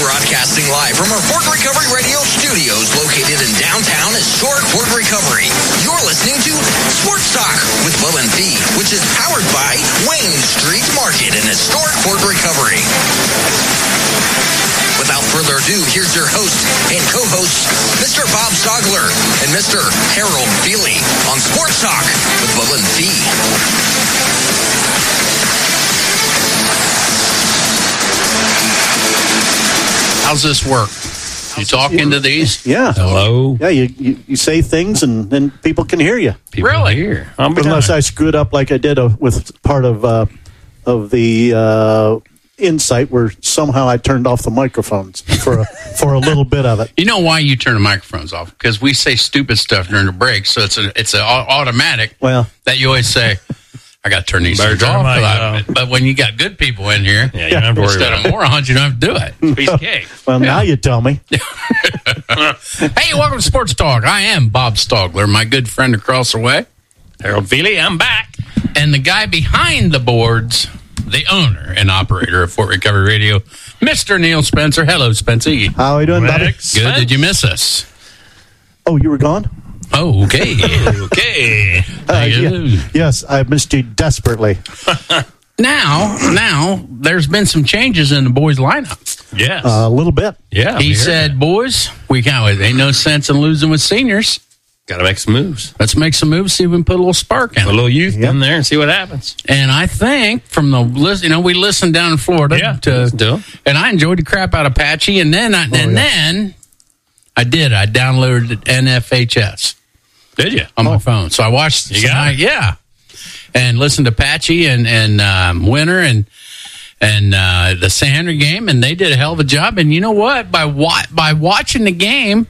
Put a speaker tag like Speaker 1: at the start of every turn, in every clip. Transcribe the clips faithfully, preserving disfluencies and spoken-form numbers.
Speaker 1: Broadcasting live from our Fort Recovery Radio studios located in downtown historic Fort Recovery. You're listening to Sports Talk with Bubba and Fee, which is powered by Wayne Street Market in historic Fort Recovery. Without further ado, here's your host and co-host, Mister Bob Stogler and Mister Harold Feely on Sports Talk with Bubba and Fee.
Speaker 2: How's this work? You talk into these?
Speaker 3: Yeah.
Speaker 4: Hello.
Speaker 3: Yeah, you, you, you say things and then people can hear you.
Speaker 4: People
Speaker 2: Really?
Speaker 4: Here.
Speaker 3: Unless I screwed up like I did uh, with part of uh, of the uh, insight where somehow I turned off the microphones for a, for a little bit of it.
Speaker 2: You know why you turn the microphones off? Because we say stupid stuff during the break, so it's a, it's a au- automatic
Speaker 3: Well,
Speaker 2: that you always say, I got to turn these
Speaker 4: Better
Speaker 2: things
Speaker 4: turn
Speaker 2: off.
Speaker 4: mine
Speaker 2: But,
Speaker 4: off.
Speaker 2: but when you got good people in here,
Speaker 4: Yeah, you don't have to worry
Speaker 2: instead
Speaker 4: about
Speaker 2: of morons, you don't have to do it.
Speaker 4: Piece of cake.
Speaker 3: well, now you tell me.
Speaker 2: Hey, welcome to Sports Talk. I am Bob Stogler, my good friend across the way.
Speaker 4: Harold Feely, I'm back.
Speaker 2: And the guy behind the boards, the owner and operator of Fort Recovery Radio, Mister Neil Spencer. Hello, Spencer.
Speaker 3: How are you doing, buddy?
Speaker 4: Rex.
Speaker 2: Good. Did you miss us?
Speaker 3: Oh, you were gone?
Speaker 2: Oh, okay.
Speaker 4: Okay.
Speaker 3: Uh,
Speaker 2: you.
Speaker 3: yeah. Yes, I missed you desperately.
Speaker 2: Now, now, there's been some changes in the boys' lineup.
Speaker 4: Yes.
Speaker 3: Uh, a little bit.
Speaker 4: yeah.
Speaker 2: He said, boys, we can't, ain't no sense in losing with seniors.
Speaker 4: got to make some moves.
Speaker 2: Let's make some moves, see if we can put a little spark in
Speaker 4: A
Speaker 2: it.
Speaker 4: little youth
Speaker 3: Yep.
Speaker 4: in there and see what happens.
Speaker 2: And I think from the list, you know, we listened down in Florida
Speaker 4: Yeah,
Speaker 2: to,
Speaker 4: let's do it.
Speaker 2: and I enjoyed the crap out of Apache. And then, I, and
Speaker 3: yeah.
Speaker 2: then I did. I downloaded N F H S
Speaker 4: Did you?
Speaker 2: on my phone, so I watched.
Speaker 4: You got
Speaker 2: tonight,
Speaker 4: it?
Speaker 2: yeah, and listened to Apache and and um, Winter and and uh, the San Henry game, and they did a hell of a job. And you know what? By wa- by watching the game,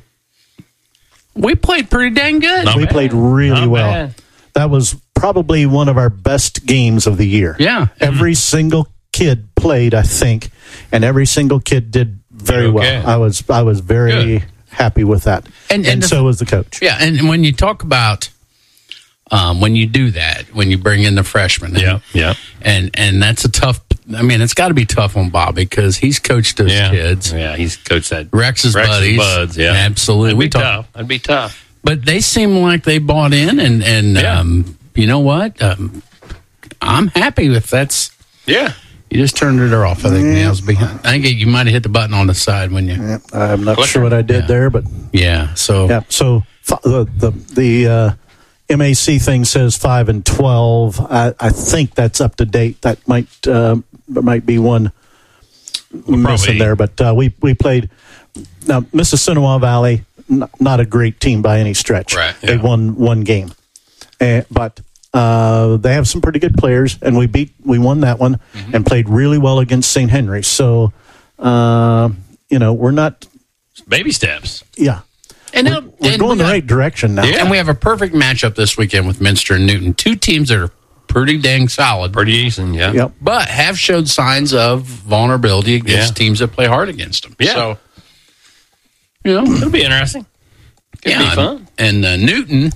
Speaker 2: we played pretty dang good.
Speaker 4: Not
Speaker 3: We
Speaker 4: bad.
Speaker 3: played really
Speaker 4: Not
Speaker 3: well.
Speaker 4: bad.
Speaker 3: That was probably one of our best games of the year.
Speaker 2: Yeah.
Speaker 3: Every single kid played, I think, and every single kid did very
Speaker 4: Okay.
Speaker 3: well. I was I was very
Speaker 2: Good.
Speaker 3: happy with that.
Speaker 2: And-
Speaker 3: And,
Speaker 2: and the-
Speaker 3: so was the coach.
Speaker 2: Yeah, and when you talk about um, when you do that, when you bring in the freshmen, and,
Speaker 4: Yeah. Yeah.
Speaker 2: and and that's a tough. I mean, it's got to be tough on Bobby because he's coached those
Speaker 4: Yeah.
Speaker 2: kids.
Speaker 4: Yeah. He's coached that.
Speaker 2: Rex's,
Speaker 4: Rex's
Speaker 2: buddies,
Speaker 4: buds, yeah.
Speaker 2: absolutely.
Speaker 4: That'd
Speaker 2: We
Speaker 4: be
Speaker 2: talk,
Speaker 4: tough. That'd be tough.
Speaker 2: but they seem like they bought in, and and
Speaker 4: Yeah.
Speaker 2: um, you know what? Um, I'm happy with that's.
Speaker 4: Yeah.
Speaker 2: You just turned it off. I think Neil's behind. I think you might have hit the button on the side when you.
Speaker 3: Yeah, I'm not
Speaker 4: Clicker.
Speaker 3: sure what I did
Speaker 2: Yeah.
Speaker 3: there, but
Speaker 2: Yeah. So
Speaker 3: yeah. So f- the the the uh, M A C thing says five and twelve. I, I think that's up to date. That might uh, might be one missing
Speaker 4: probably-
Speaker 3: there, but uh, we we played now Mississinawa Valley. N- not a great team by any stretch.
Speaker 2: Right,
Speaker 3: They
Speaker 4: yeah.
Speaker 3: won one game, uh, but. Uh, they have some pretty good players, and we beat, we won that one,
Speaker 4: Mm-hmm.
Speaker 3: and played really well against Saint Henry. So, uh, you know, we're not,
Speaker 4: Baby steps.
Speaker 3: yeah,
Speaker 2: and
Speaker 3: we're,
Speaker 2: they'll-
Speaker 3: we're
Speaker 2: and
Speaker 3: going
Speaker 2: we
Speaker 3: the
Speaker 2: got-
Speaker 3: right direction now.
Speaker 4: Yeah.
Speaker 2: And we have a perfect matchup this weekend with Minster and Newton. Two teams that are pretty dang solid,
Speaker 4: Pretty decent. Yeah.
Speaker 3: Yep.
Speaker 2: but have showed signs of vulnerability against
Speaker 4: Yeah.
Speaker 2: teams that play hard against them.
Speaker 4: Yeah.
Speaker 2: So, you know,
Speaker 4: It'll be interesting. Could
Speaker 2: yeah,
Speaker 4: be fun.
Speaker 2: And uh, Newton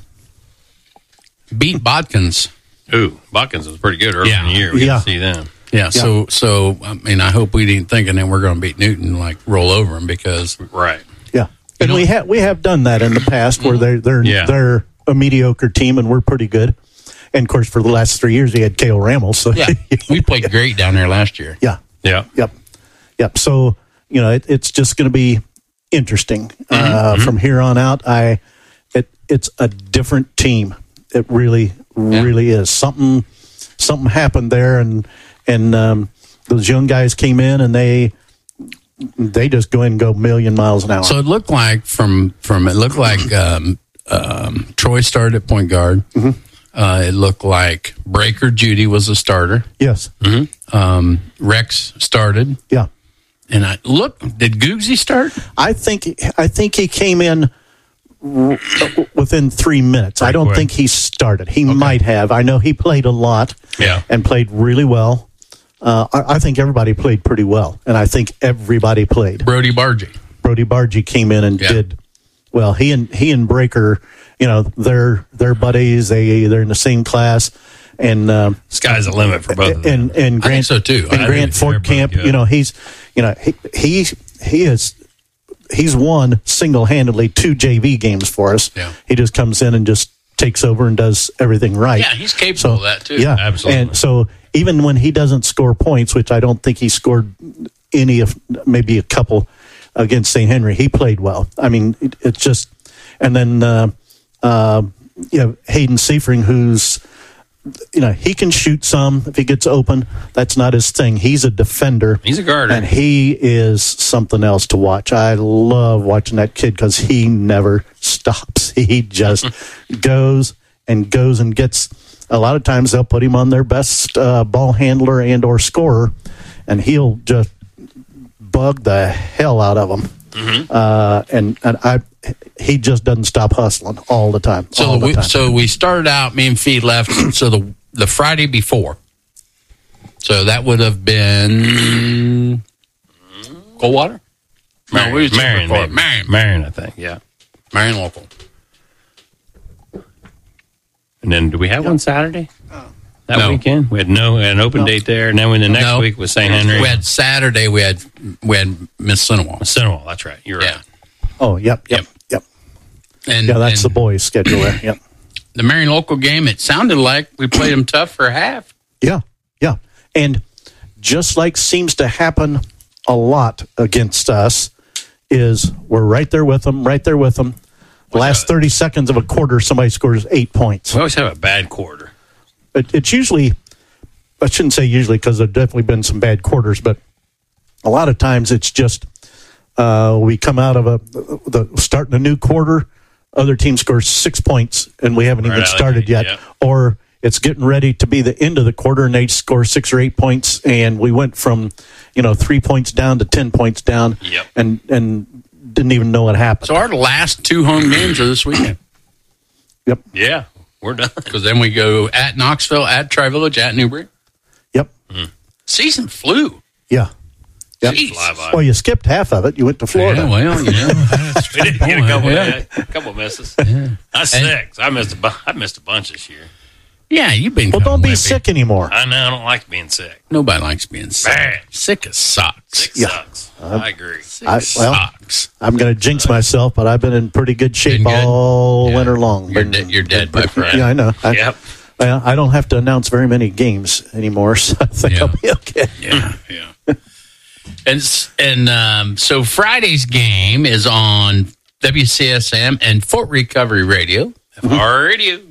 Speaker 2: beat Bodkins.
Speaker 4: Ooh, Buckins was pretty good early
Speaker 2: Yeah.
Speaker 4: in the year. We
Speaker 3: Yeah.
Speaker 4: got to see them.
Speaker 2: Yeah, so so I mean, I hope we didn't think, and then we're going to beat Newton, like roll over them because
Speaker 4: Right.
Speaker 3: Yeah, and
Speaker 2: know-
Speaker 3: we have we have done that in the past where they're they're
Speaker 4: Yeah.
Speaker 3: they're a mediocre team and we're pretty good. And of course, for the last three years, we had Cale Rammel. So
Speaker 2: yeah, we played great down there last year.
Speaker 3: yeah,
Speaker 4: Yeah.
Speaker 3: yep, yep. So you know, it, it's just going to be interesting uh, from here on out. I it it's a different team. It really really is something. Something happened there, and and um, those young guys came in and they they just go in and go a million miles an hour.
Speaker 2: So it looked like from from it looked like um, um, Troy started at point guard.
Speaker 3: Mm-hmm.
Speaker 2: Uh, it looked like Breaker Judy was a starter.
Speaker 3: yes,
Speaker 2: Um, Rex started,
Speaker 3: yeah.
Speaker 2: and I look. Did Googsy start?
Speaker 3: I think I think he came in w- within three minutes. I don't
Speaker 4: quick.
Speaker 3: think he started. He might have. I know he played a lot.
Speaker 4: Yeah.
Speaker 3: and played really well. Uh, I, I think everybody played pretty well, and I think everybody played.
Speaker 2: Brody Bargy.
Speaker 3: Brody Bargy came in and
Speaker 2: Yeah.
Speaker 3: did well. He and he and Breaker, you know, they're they're buddies. They they're in the same class, and um,
Speaker 4: Sky's the limit for both of them.
Speaker 3: and and
Speaker 2: I think
Speaker 3: Grant
Speaker 2: so, too.
Speaker 3: And
Speaker 2: I
Speaker 3: Grant
Speaker 4: think they're
Speaker 3: Fort Camp,
Speaker 4: both good.
Speaker 3: you know, he's you know he he he is he's won single handedly two J V games for us.
Speaker 2: Yeah.
Speaker 3: He just comes in and just takes over and does everything right.
Speaker 2: Yeah, he's capable
Speaker 3: So,
Speaker 2: of that too.
Speaker 3: Yeah,
Speaker 4: Absolutely.
Speaker 3: And so even when he doesn't score points, which I don't think he scored any of, maybe a couple against Saint Henry, he played well. I mean, it, it's just, and then uh, uh, you know, Hayden Seifring, who's, you know, he can shoot some if he gets open. That's not his thing. He's a defender.
Speaker 4: He's a guarder.
Speaker 3: And he is something else to watch. I love watching that kid because he never stops. He just goes and goes and gets. A lot of times they'll put him on their best uh, ball handler and or scorer, and he'll just bug the hell out of them.
Speaker 4: Mm-hmm.
Speaker 3: Uh, and and I, he just doesn't stop hustling all the time.
Speaker 2: So
Speaker 3: all the
Speaker 2: we
Speaker 3: time.
Speaker 2: so we started out. Me and Fee left. So the the Friday before. So that would have been Coldwater.
Speaker 4: Marion,
Speaker 2: we was just
Speaker 4: Marion,
Speaker 2: before.
Speaker 4: maybe.
Speaker 2: Marion,
Speaker 4: Marion, I think. Yeah.
Speaker 2: Marion local.
Speaker 4: And then, do we have one Saturday? That
Speaker 2: No.
Speaker 4: weekend? We had no an open
Speaker 3: No.
Speaker 4: date there, and then when the next
Speaker 2: No.
Speaker 4: week was Saint Henry.
Speaker 2: We had Saturday. We had we had Miss Cinewall.
Speaker 4: Cinewell, that's right. You're
Speaker 2: Yeah,
Speaker 4: right.
Speaker 3: oh, yep, yep,
Speaker 2: Yep.
Speaker 3: yep.
Speaker 2: and
Speaker 3: Yeah, that's
Speaker 2: and
Speaker 3: the boys' schedule there. Yep.
Speaker 2: the Marion local game. It sounded like we played them tough for half.
Speaker 3: Yeah, yeah. And just like seems to happen a lot against us is we're right there with them, right there with them. The last thirty seconds of a quarter, somebody scores eight points.
Speaker 4: We always have a bad quarter.
Speaker 3: It, it's usually, I shouldn't say usually because there have definitely been some bad quarters, but a lot of times it's just uh, we come out of a the starting a new quarter, other team scores six points and we haven't
Speaker 4: Right
Speaker 3: even
Speaker 4: out of the
Speaker 3: started
Speaker 4: gate,
Speaker 3: yet,
Speaker 4: yeah.
Speaker 3: or it's getting ready to be the end of the quarter and they score six or eight points and we went from you know three points down to ten points down,
Speaker 4: Yep.
Speaker 3: and and didn't even know what happened.
Speaker 2: So our last two home games are this weekend.
Speaker 3: Yep,
Speaker 4: Yeah, we're done.
Speaker 2: Because then we go at Knoxville, at Tri-Village, at Newbury.
Speaker 3: yep,
Speaker 2: Season flew.
Speaker 3: yeah. Yep.
Speaker 2: Jeez.
Speaker 4: Fly by.
Speaker 3: Well, you skipped half of it. You went to Florida.
Speaker 2: Yeah, well, you know, that's
Speaker 4: We did get a couple,
Speaker 2: Yeah.
Speaker 4: a couple misses. I sick. I missed a bu- I missed a bunch this year.
Speaker 2: Yeah, you've been.
Speaker 3: Well,
Speaker 2: kinda
Speaker 3: don't be
Speaker 2: limpy.
Speaker 3: sick anymore.
Speaker 4: I know. I don't like being sick.
Speaker 2: Nobody likes being sick.
Speaker 4: Bad.
Speaker 2: Sick as socks.
Speaker 4: Sick
Speaker 3: Yeah.
Speaker 4: sucks. I agree.
Speaker 2: Sick
Speaker 3: I-
Speaker 2: as
Speaker 3: well,
Speaker 2: socks.
Speaker 3: I'm going to jinx myself, but I've been in pretty good shape
Speaker 2: Been good?
Speaker 3: all
Speaker 2: Yeah.
Speaker 3: winter long.
Speaker 2: You're,
Speaker 3: Been-
Speaker 2: de- you're dead, my friend.
Speaker 3: Yeah, I know. I,
Speaker 4: Yep.
Speaker 3: well, I don't have to announce very many games anymore, so I think
Speaker 2: Yeah.
Speaker 3: I'll be okay.
Speaker 2: Yeah, yeah. and s- and um, so Friday's game is on W C S M and Fort Recovery Radio,
Speaker 4: Our radio.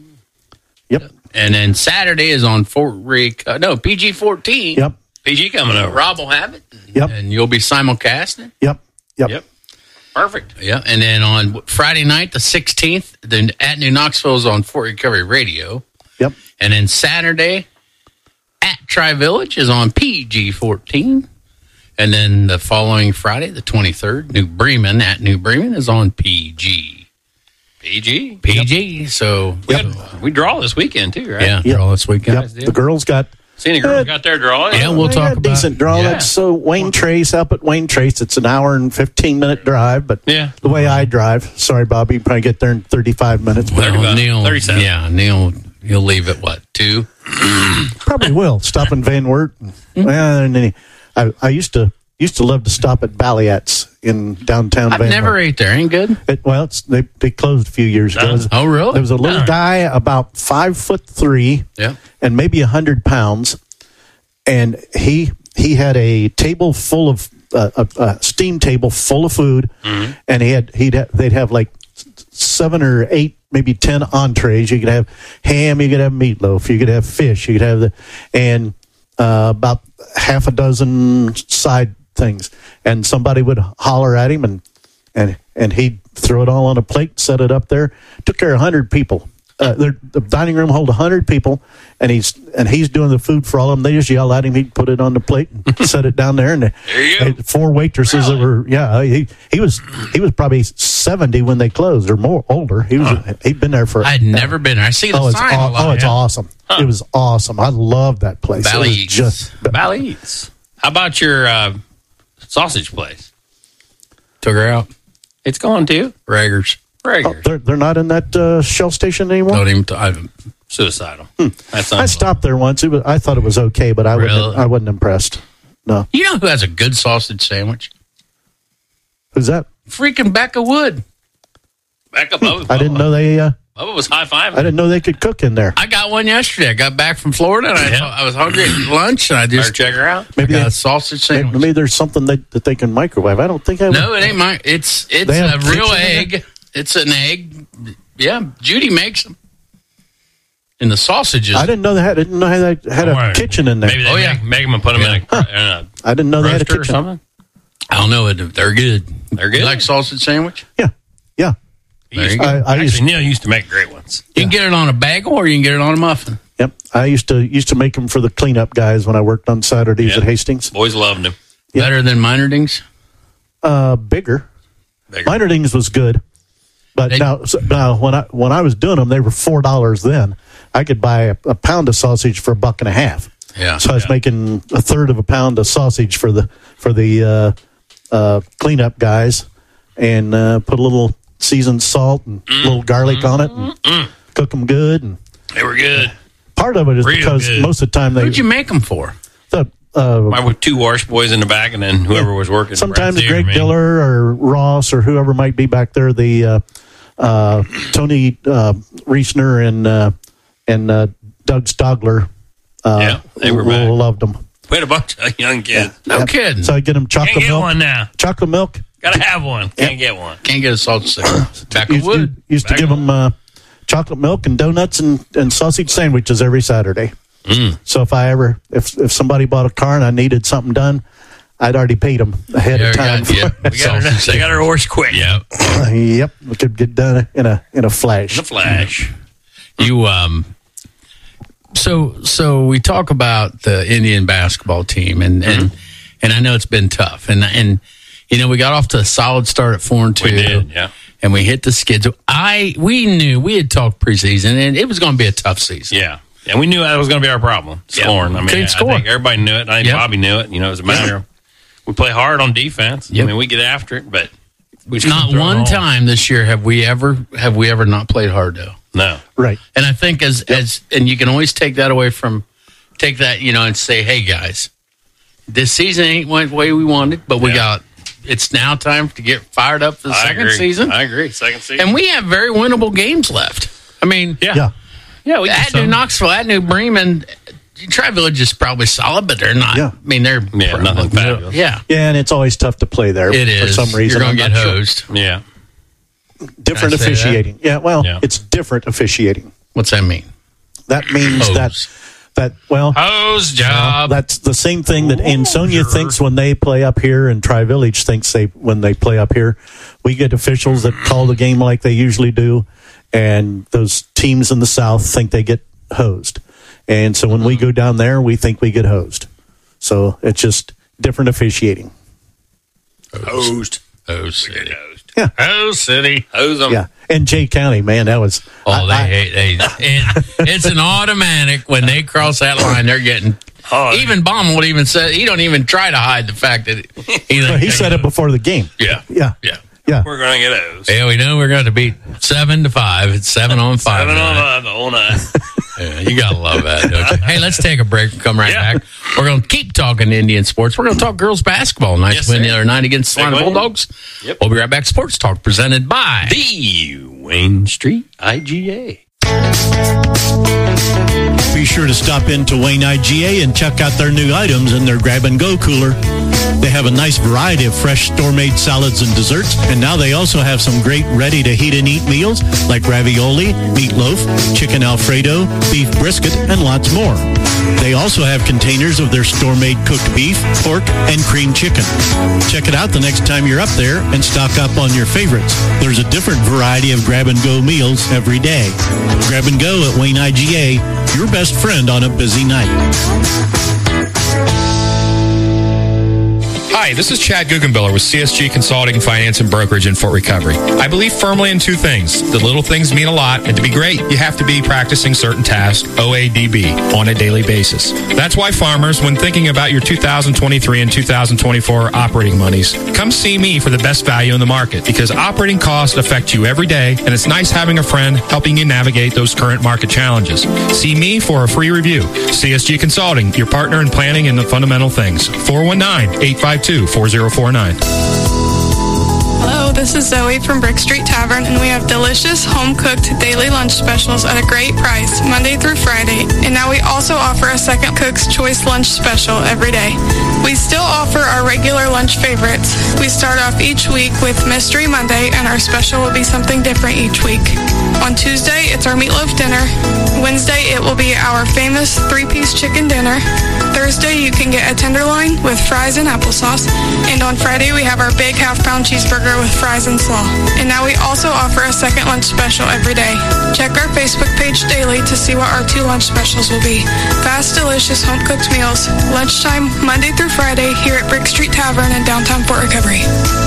Speaker 3: Yep,
Speaker 2: and then Saturday is on Fort Rec. Uh, no, P G fourteen.
Speaker 3: yep,
Speaker 4: P G coming over.
Speaker 2: Rob will have it.
Speaker 3: Yep.
Speaker 2: and you'll be simulcasting.
Speaker 3: yep, yep,
Speaker 4: Yep. Perfect.
Speaker 2: Yeah, and then on Friday night, the sixteenth, then at New Knoxville is on Fort Recovery Radio,
Speaker 3: yep.
Speaker 2: and then Saturday at Tri Village is on P G fourteen, and then the following Friday, the twenty-third, New Bremen at New Bremen is on P G.
Speaker 4: P G.
Speaker 2: P G. So
Speaker 4: We, had- we draw this weekend too, right?
Speaker 2: yeah,
Speaker 3: Yep.
Speaker 2: draw this weekend.
Speaker 3: Yep. The girls got
Speaker 4: Senior girls got their draw.
Speaker 2: Yeah, we'll
Speaker 3: they
Speaker 2: talk
Speaker 3: got a
Speaker 2: about
Speaker 3: decent draw.
Speaker 2: yeah.
Speaker 3: That's so Wayne Trace up at Wayne Trace. It's an hour and fifteen minute drive, but
Speaker 4: Yeah.
Speaker 3: the way I drive, sorry, Bobby, you probably get there in thirty five minutes. But
Speaker 2: Well,
Speaker 4: about
Speaker 2: Neil,
Speaker 4: thirty-seven.
Speaker 2: yeah, Neil, he'll leave at what two?
Speaker 3: probably will stop in Van Wert. Well, and then he, I, I used to used to love to stop at Balliet's in downtown.
Speaker 2: I've
Speaker 3: Van
Speaker 2: never
Speaker 3: Wert.
Speaker 2: ate there. Ain't good.
Speaker 3: It, well, it's, they they closed a few years ago.
Speaker 4: No.
Speaker 2: Oh, really?
Speaker 3: There was a little
Speaker 4: No.
Speaker 3: guy about five foot three,
Speaker 2: Yeah.
Speaker 3: and maybe a hundred pounds, and he he had a table full of uh, a, a steam table full of food,
Speaker 2: Mm-hmm.
Speaker 3: and he had he'd ha- they'd have like seven or eight, maybe ten entrees. You could have ham, you could have meatloaf, you could have fish, you could have the and uh, about half a dozen side things, and somebody would holler at him, and and and he'd throw it all on a plate, set it up there, took care of a hundred people. Uh, the, the dining room hold a hundred people, and he's and he's doing the food for all of them. They just yell at him. He'd put it on the plate and set it down there. And
Speaker 4: There you go.
Speaker 3: they- four waitresses that were yeah. He he was he was probably seventy when they closed or more older. He was he'd been there for.
Speaker 2: I'd never been there. I see the
Speaker 3: Oh, it's
Speaker 2: sign
Speaker 3: aw-
Speaker 2: a lot.
Speaker 3: oh, it's
Speaker 2: yeah.
Speaker 3: awesome! It was awesome. I loved that place. It
Speaker 2: Valley
Speaker 3: was
Speaker 2: Eats.
Speaker 3: just
Speaker 4: Valley Eats. How about your uh, sausage place?
Speaker 2: Took her out.
Speaker 4: It's gone too.
Speaker 2: Raggers.
Speaker 3: oh,
Speaker 4: Regular.
Speaker 3: they're they're not in that uh, Shell station anymore.
Speaker 2: Don't even. T- I haven't.
Speaker 4: Suicidal.
Speaker 2: Hmm.
Speaker 4: That's
Speaker 3: I stopped there once. It was, I thought it was okay, but I
Speaker 2: Really?
Speaker 3: wasn't. I wasn't impressed. No.
Speaker 2: You know who has a good sausage sandwich?
Speaker 3: Who's that?
Speaker 2: Freaking Becca Wood.
Speaker 4: Back up, Bubba.
Speaker 3: I didn't know they. Uh,
Speaker 4: Bubba was high five.
Speaker 3: I didn't know they could cook in there.
Speaker 2: I got one yesterday. I got back from Florida, and I,
Speaker 4: Yeah.
Speaker 2: I was hungry at lunch, and I
Speaker 4: Better
Speaker 2: just
Speaker 4: check her out.
Speaker 2: I
Speaker 3: Maybe
Speaker 2: got
Speaker 3: they-
Speaker 2: a sausage
Speaker 3: Maybe,
Speaker 2: sandwich.
Speaker 3: maybe there's something that, that they can microwave. I don't think I.
Speaker 2: No, it ain't mine. It's it's
Speaker 3: They
Speaker 2: a
Speaker 3: have
Speaker 2: real
Speaker 3: kitchen in
Speaker 2: egg. It's an egg. Yeah, Judy makes them. And the sausages.
Speaker 3: I didn't know they had. I didn't know they had a
Speaker 4: Right.
Speaker 3: kitchen in there.
Speaker 4: Maybe they
Speaker 2: Oh, yeah.
Speaker 4: make, make them and put them in, a, in a
Speaker 3: I didn't know they had a
Speaker 4: roaster or
Speaker 3: kitchen.
Speaker 4: something.
Speaker 2: I don't know. They're good.
Speaker 4: They're good.
Speaker 2: You like sausage sandwich?
Speaker 3: Yeah, yeah.
Speaker 4: He used
Speaker 2: you
Speaker 4: to-
Speaker 3: go. I- I
Speaker 4: actually,
Speaker 3: used-
Speaker 4: Neil used to make great ones.
Speaker 2: You can get it on a bagel or you can get it on a muffin.
Speaker 3: Yep. I used to used to make them for the cleanup guys when I worked on Saturdays
Speaker 4: Yeah.
Speaker 3: at Hastings.
Speaker 4: Boys loved him.
Speaker 3: Yeah.
Speaker 2: Better than Minerdings?
Speaker 3: Uh, bigger.
Speaker 4: Bigger.
Speaker 3: Minerdings was good, but
Speaker 2: They-
Speaker 3: now so, now when I when I was doing them, they were four dollars. Then I could buy a, a pound of sausage for a buck and a half.
Speaker 2: Yeah.
Speaker 3: So I was
Speaker 4: Yeah.
Speaker 3: making a third of a pound of sausage for the for the uh, uh, cleanup guys, and uh, put a little seasoned salt and a little garlic on it, and cook them good. And
Speaker 4: They were good.
Speaker 3: part of it is
Speaker 4: Real
Speaker 3: because
Speaker 4: good.
Speaker 3: most of the time they
Speaker 2: Who'd you make them for?
Speaker 3: the, uh,
Speaker 4: My two wash boys in the back, and then whoever was working.
Speaker 3: sometimes
Speaker 4: right there,
Speaker 3: Greg
Speaker 4: man.
Speaker 3: Diller or Ross or whoever might be back there. The uh, uh, Tony uh, Reisner and uh, and uh, Doug Stogler. Uh,
Speaker 4: Yeah, they were
Speaker 3: lo-
Speaker 4: back.
Speaker 3: loved them.
Speaker 4: We had a bunch of young kids.
Speaker 2: No kidding.
Speaker 3: So I get them
Speaker 4: Can't
Speaker 3: chocolate
Speaker 4: get
Speaker 3: milk.
Speaker 4: one now.
Speaker 3: Chocolate milk.
Speaker 4: Gotta have one. Can't get one.
Speaker 2: Can't get a sausage sandwich. Back of
Speaker 3: Used,
Speaker 2: wood.
Speaker 3: used to
Speaker 4: Back
Speaker 3: give
Speaker 4: of
Speaker 3: them uh, chocolate milk and donuts and, and sausage sandwiches every Saturday.
Speaker 4: Mm.
Speaker 3: So if I ever if if somebody bought a car and I needed something done, I'd already paid them ahead
Speaker 2: Yeah,
Speaker 3: of
Speaker 2: we
Speaker 3: time.
Speaker 2: got- yeah,
Speaker 4: We got her. They got her horse quick.
Speaker 2: Yep.
Speaker 3: Yep, we could get done in a in a flash.
Speaker 4: The flash.
Speaker 2: You um so so we talk about the Indian basketball team and and, and I know it's been tough and and you know we got off to a solid start at four and two.
Speaker 4: We did, yeah.
Speaker 2: And we hit the skids. I we knew we had talked preseason and it was going to be a tough season.
Speaker 4: Yeah. And we knew that was going to be our problem, scoring. I mean,
Speaker 2: Couldn't
Speaker 4: I
Speaker 2: score.
Speaker 4: think everybody knew it. I think
Speaker 2: Yep.
Speaker 4: Bobby knew it. You know, it was a matter of we play hard on defense.
Speaker 2: Yep.
Speaker 4: I mean, we get after it, but we just
Speaker 2: Not
Speaker 4: couldn't throw it
Speaker 2: one
Speaker 4: home.
Speaker 2: time this year have we ever have we ever not played hard though.
Speaker 4: No.
Speaker 3: Right.
Speaker 2: And I think as as and you can always take that away from take that, you know, and say, hey guys, this season ain't went the way we wanted, but we
Speaker 4: Yeah.
Speaker 2: got it's now time to get fired up for the
Speaker 4: I
Speaker 2: second
Speaker 4: agree.
Speaker 2: season.
Speaker 4: I agree. Second season.
Speaker 2: And we have very winnable games left. I mean,
Speaker 4: yeah.
Speaker 3: Yeah.
Speaker 4: Yeah. We
Speaker 2: at New Knoxville, at New Bremen, Tri-Village is probably solid, but they're not.
Speaker 3: Yeah.
Speaker 2: I mean, they're
Speaker 4: Yeah, nothing fabulous.
Speaker 2: Yeah,
Speaker 3: Yeah, and it's always tough to play there
Speaker 2: it
Speaker 3: for
Speaker 2: is.
Speaker 3: some reason.
Speaker 2: You're
Speaker 3: I'm
Speaker 2: going to
Speaker 3: not
Speaker 2: get
Speaker 3: sure.
Speaker 2: hosed.
Speaker 4: Yeah.
Speaker 3: Different
Speaker 2: Can I say that?
Speaker 3: officiating. Yeah, well,
Speaker 4: Yeah.
Speaker 3: it's different officiating.
Speaker 2: What's that mean?
Speaker 3: That means
Speaker 2: Hose.
Speaker 3: that that well,
Speaker 4: Hose job.
Speaker 3: that's the same thing that Ansonia
Speaker 4: sure.
Speaker 3: thinks when they play up here, and Tri Village thinks they when they play up here. We get officials that call the game like they usually do, and those teams in the South think they get hosed. And so when we go down there, we think we get hosed. So it's just different officiating.
Speaker 4: Hosed.
Speaker 2: Hose City.
Speaker 4: Hosed.
Speaker 3: Yeah.
Speaker 4: Hose City. Hose them.
Speaker 3: Yeah, and Jay County, man, that was
Speaker 2: Oh, they
Speaker 3: I- I-
Speaker 2: hate. They, and it's an automatic when they cross that line. They're getting.
Speaker 4: Oh,
Speaker 2: Even Baum won't even say. He don't even try to hide the fact that he.
Speaker 3: he said it before the game.
Speaker 2: Yeah.
Speaker 3: Yeah,
Speaker 2: Yeah.
Speaker 3: yeah.
Speaker 4: we're going to get hosed.
Speaker 2: Yeah, we know we're going to beat seven to five. It's seven on five.
Speaker 4: Seven on
Speaker 2: tonight.
Speaker 4: five the whole night.
Speaker 2: Yeah, you gotta love that, don't you? Hey, let's take a break and come right
Speaker 4: Yeah.
Speaker 2: back. We're gonna keep talking Indian sports. We're gonna talk girls basketball. Nice
Speaker 4: Yes,
Speaker 2: win
Speaker 4: sir.
Speaker 2: the other night against the
Speaker 4: Big
Speaker 2: Atlanta
Speaker 4: win.
Speaker 2: Bulldogs.
Speaker 4: Yep.
Speaker 2: We'll be right back. Sports Talk presented by
Speaker 4: The Wayne Street I G A.
Speaker 3: Be sure to stop into Wayne I G A and check out their new items in their grab and go cooler. They have a nice variety of fresh store-made salads and desserts, and now they also have some great ready-to-heat and eat meals like ravioli, meatloaf, chicken Alfredo, beef brisket, and lots more. They also have containers of their store-made cooked beef, pork, and cream chicken. Check it out the next time you're up there and stock up on your favorites. There's a different variety of grab-and-go meals every day. Grab and go at Wayne I G A, your best friend on a busy night.
Speaker 5: Hi, this is Chad Guggenbiller with C S G Consulting, Finance, and Brokerage in Fort Recovery. I believe firmly in two things. The little things mean a lot, and to be great, you have to be practicing certain tasks, O A D B, on a daily basis. That's why farmers, when thinking about your two thousand twenty-three and two thousand twenty-four operating monies, come see me for the best value in the market, because operating costs affect you every day, and it's nice having a friend helping you navigate those current market challenges. See me for a free review. C S G Consulting, your partner in planning and the fundamental things. four one nine, eight five two, four zero four nine.
Speaker 6: Hello, this is Zoe from Brick Street Tavern, and we have delicious home-cooked daily lunch specials at a great price, Monday through Friday. And now we also offer a second cook's choice lunch special every day. We still offer our regular lunch favorites. We start off each week with Mystery Monday, and our special will be something different each week. On Tuesday, it's our meatloaf dinner. Wednesday, it will be our famous three-piece chicken dinner. Thursday, you can get a tenderloin with fries and applesauce. And on Friday, we have our big half-pound cheeseburger with fries and slaw. And now we also offer a second lunch special every day. Check our Facebook page daily to see what our two lunch specials will be. Fast, delicious, home-cooked meals. Lunchtime, Monday through Friday, here at Brick Street Tavern in downtown Fort Recovery.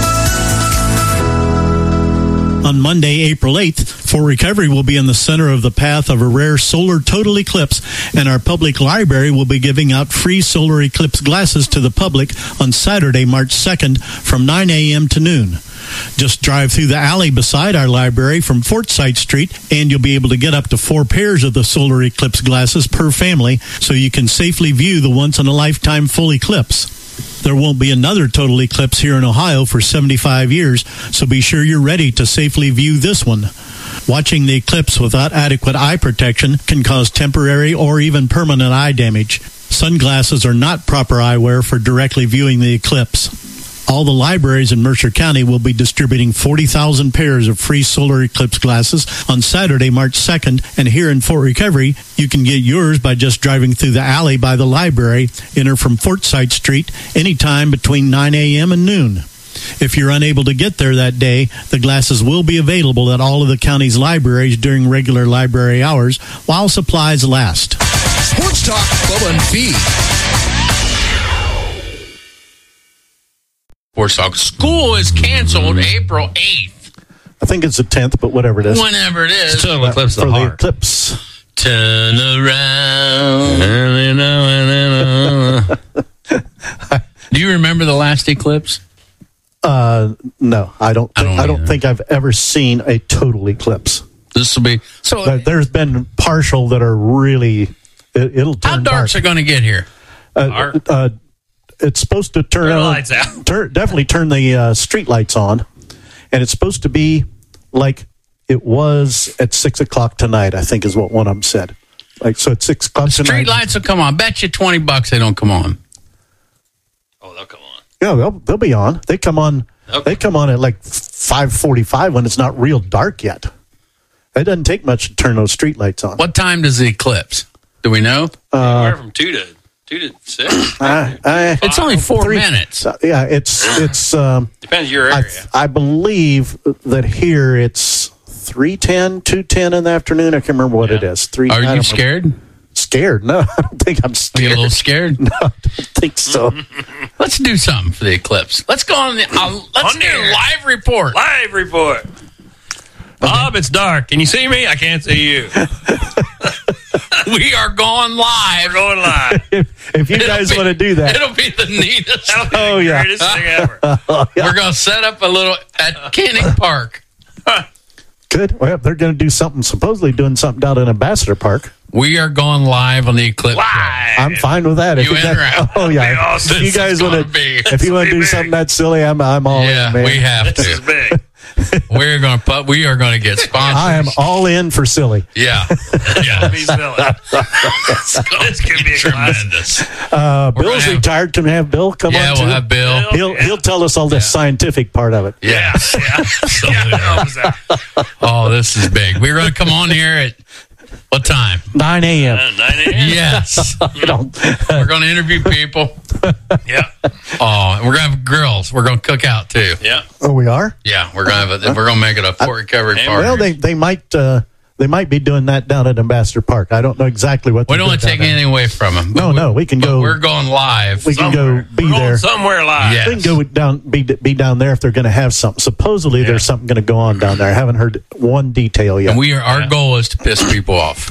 Speaker 3: On Monday, April eighth, Fort Recovery will be in the center of the path of a rare solar total eclipse, and our public library will be giving out free solar eclipse glasses to the public on Saturday, March second from nine a.m. to noon. Just drive through the alley beside our library from Forsyth Street, and you'll be able to get up to four pairs of the solar eclipse glasses per family, so you can safely view the once-in-a-lifetime full eclipse. There won't be another total eclipse here in Ohio for seventy-five years, so be sure you're ready to safely view this one. Watching the eclipse without adequate eye protection can cause temporary or even permanent eye damage. Sunglasses are not proper eyewear for directly viewing the eclipse. All the libraries in Mercer County will be distributing forty thousand pairs of free solar eclipse glasses on Saturday, March second, and here in Fort Recovery, you can get yours by just driving through the alley by the library. Enter from Forsyth Street anytime between nine a.m. and noon. If you're unable to get there that day, the glasses will be available at all of the county's libraries during regular library hours while supplies last.
Speaker 1: Sports Talk, Bubba and Fee.
Speaker 2: Sports Talk. School is canceled April eighth.
Speaker 3: I think it's the tenth, but whatever it is.
Speaker 2: Whenever it is.
Speaker 4: It's total eclipse of
Speaker 3: For
Speaker 4: the
Speaker 3: the
Speaker 4: heart.
Speaker 3: eclipse.
Speaker 2: Turn around. Do you remember the last eclipse?
Speaker 3: Uh, no, I don't.
Speaker 2: I
Speaker 3: Think,
Speaker 2: don't
Speaker 3: I don't
Speaker 2: either.
Speaker 3: think I've ever seen a total eclipse.
Speaker 2: This will be so.
Speaker 3: There- There's been partial that are really. It, it'll turn
Speaker 2: How dark's
Speaker 3: dark.
Speaker 2: it going to get here?
Speaker 3: Uh,
Speaker 4: Dark.
Speaker 3: uh, it's supposed to turn
Speaker 4: Turn the
Speaker 3: on,
Speaker 4: lights out.
Speaker 3: Turn, definitely turn the uh, street lights on, and it's supposed to be like it was at six o'clock tonight. I think is what one of them said. Like so, at six o'clock tonight.
Speaker 2: Street lights will come on. Bet you twenty bucks they don't come on.
Speaker 4: Oh, they'll come on.
Speaker 3: Yeah, they'll, they'll be on. They come on.
Speaker 4: Okay.
Speaker 3: They come on at like five forty-five when it's not real dark yet. It doesn't take much to turn those street lights on.
Speaker 2: What time does the eclipse? Do we know?
Speaker 4: Anywhere from two to two to six.
Speaker 3: I, I,
Speaker 2: It's only four
Speaker 3: three-
Speaker 2: minutes.
Speaker 3: uh, yeah, it's it's. Um,
Speaker 4: Depends your
Speaker 3: I,
Speaker 4: area.
Speaker 3: I believe that here it's three ten, two ten in the afternoon. I can't remember what it is. Three.
Speaker 2: Are
Speaker 3: I
Speaker 2: you
Speaker 3: don't-
Speaker 2: scared?
Speaker 3: Scared? No, I don't think I'm
Speaker 2: Are you a
Speaker 3: scared.
Speaker 2: little scared?
Speaker 3: No, I don't think so.
Speaker 2: Let's do something for the eclipse. Let's go on the. Uh, let's
Speaker 4: On
Speaker 2: do a
Speaker 4: there.
Speaker 2: live report.
Speaker 4: Live report. Bob, it's dark. Can you see me? I can't see you.
Speaker 2: We are going live.
Speaker 4: We're going live.
Speaker 3: if, if you
Speaker 2: It'll
Speaker 3: guys
Speaker 2: be-
Speaker 3: want to do that,
Speaker 2: It'll be the neatest.
Speaker 4: That'll be
Speaker 3: Oh,
Speaker 4: the
Speaker 3: yeah.
Speaker 4: greatest thing ever.
Speaker 2: We're going to set up a little at Canning Park.
Speaker 3: good. Well, they're going to do something. Supposedly doing something down in Ambassador Park.
Speaker 2: We are going live on the eclipse. show.
Speaker 4: Live.
Speaker 3: I'm fine with that. If
Speaker 2: You in
Speaker 3: got-
Speaker 2: or out?
Speaker 3: Oh yeah.
Speaker 4: Be awesome.
Speaker 3: If you
Speaker 2: This
Speaker 3: guys
Speaker 2: is
Speaker 3: want
Speaker 2: gonna
Speaker 3: to,
Speaker 2: be-
Speaker 3: if you want to
Speaker 4: be
Speaker 3: do
Speaker 4: big.
Speaker 3: something that silly, I'm I'm all
Speaker 2: Yeah,
Speaker 3: in, man.
Speaker 2: we have
Speaker 4: This is
Speaker 2: to.
Speaker 4: big.
Speaker 2: We're going to put. We are going to get sponsors.
Speaker 3: I am all in for silly.
Speaker 2: Yeah. Yeah.
Speaker 4: Be silly. This could be a
Speaker 2: Tremendous.
Speaker 3: Uh,
Speaker 2: We're
Speaker 3: Bill's
Speaker 2: gonna have-
Speaker 3: retired. Can we have Bill come
Speaker 2: Yeah,
Speaker 3: on
Speaker 2: we'll
Speaker 3: too?
Speaker 2: have Bill.
Speaker 3: He'll he'll tell us all the scientific part of it.
Speaker 2: Yeah.
Speaker 4: Yeah. Yeah. That was that.
Speaker 2: Oh, this is big. We're going to come on here at what time?
Speaker 3: nine a.m.
Speaker 4: Uh, nine a.m.
Speaker 2: Yes.
Speaker 3: I don't.
Speaker 2: We're going to interview people.
Speaker 4: Yeah.
Speaker 2: Oh, and we're going to have grills. We're going to cook out too.
Speaker 4: Yeah.
Speaker 3: Oh, we are.
Speaker 2: Yeah, we're going to have a, we're going to make it a Fort Recovery
Speaker 4: Hey,
Speaker 2: party.
Speaker 3: Well, they they might uh, they might be doing that down at Ambassador Park. I don't know exactly what.
Speaker 2: we
Speaker 3: they're
Speaker 2: don't want to
Speaker 3: doing
Speaker 2: take
Speaker 3: down there.
Speaker 2: anything away from them.
Speaker 3: No, no, we can go.
Speaker 2: We're going live.
Speaker 3: We can
Speaker 4: Somewhere.
Speaker 3: go be
Speaker 4: We're going
Speaker 3: there.
Speaker 4: somewhere live.
Speaker 2: Yeah.
Speaker 3: We can go down, be be down there if they're going to have something. Supposedly, there's something going to go on down there. I haven't heard one detail yet.
Speaker 2: And we are. Our goal is to piss people off.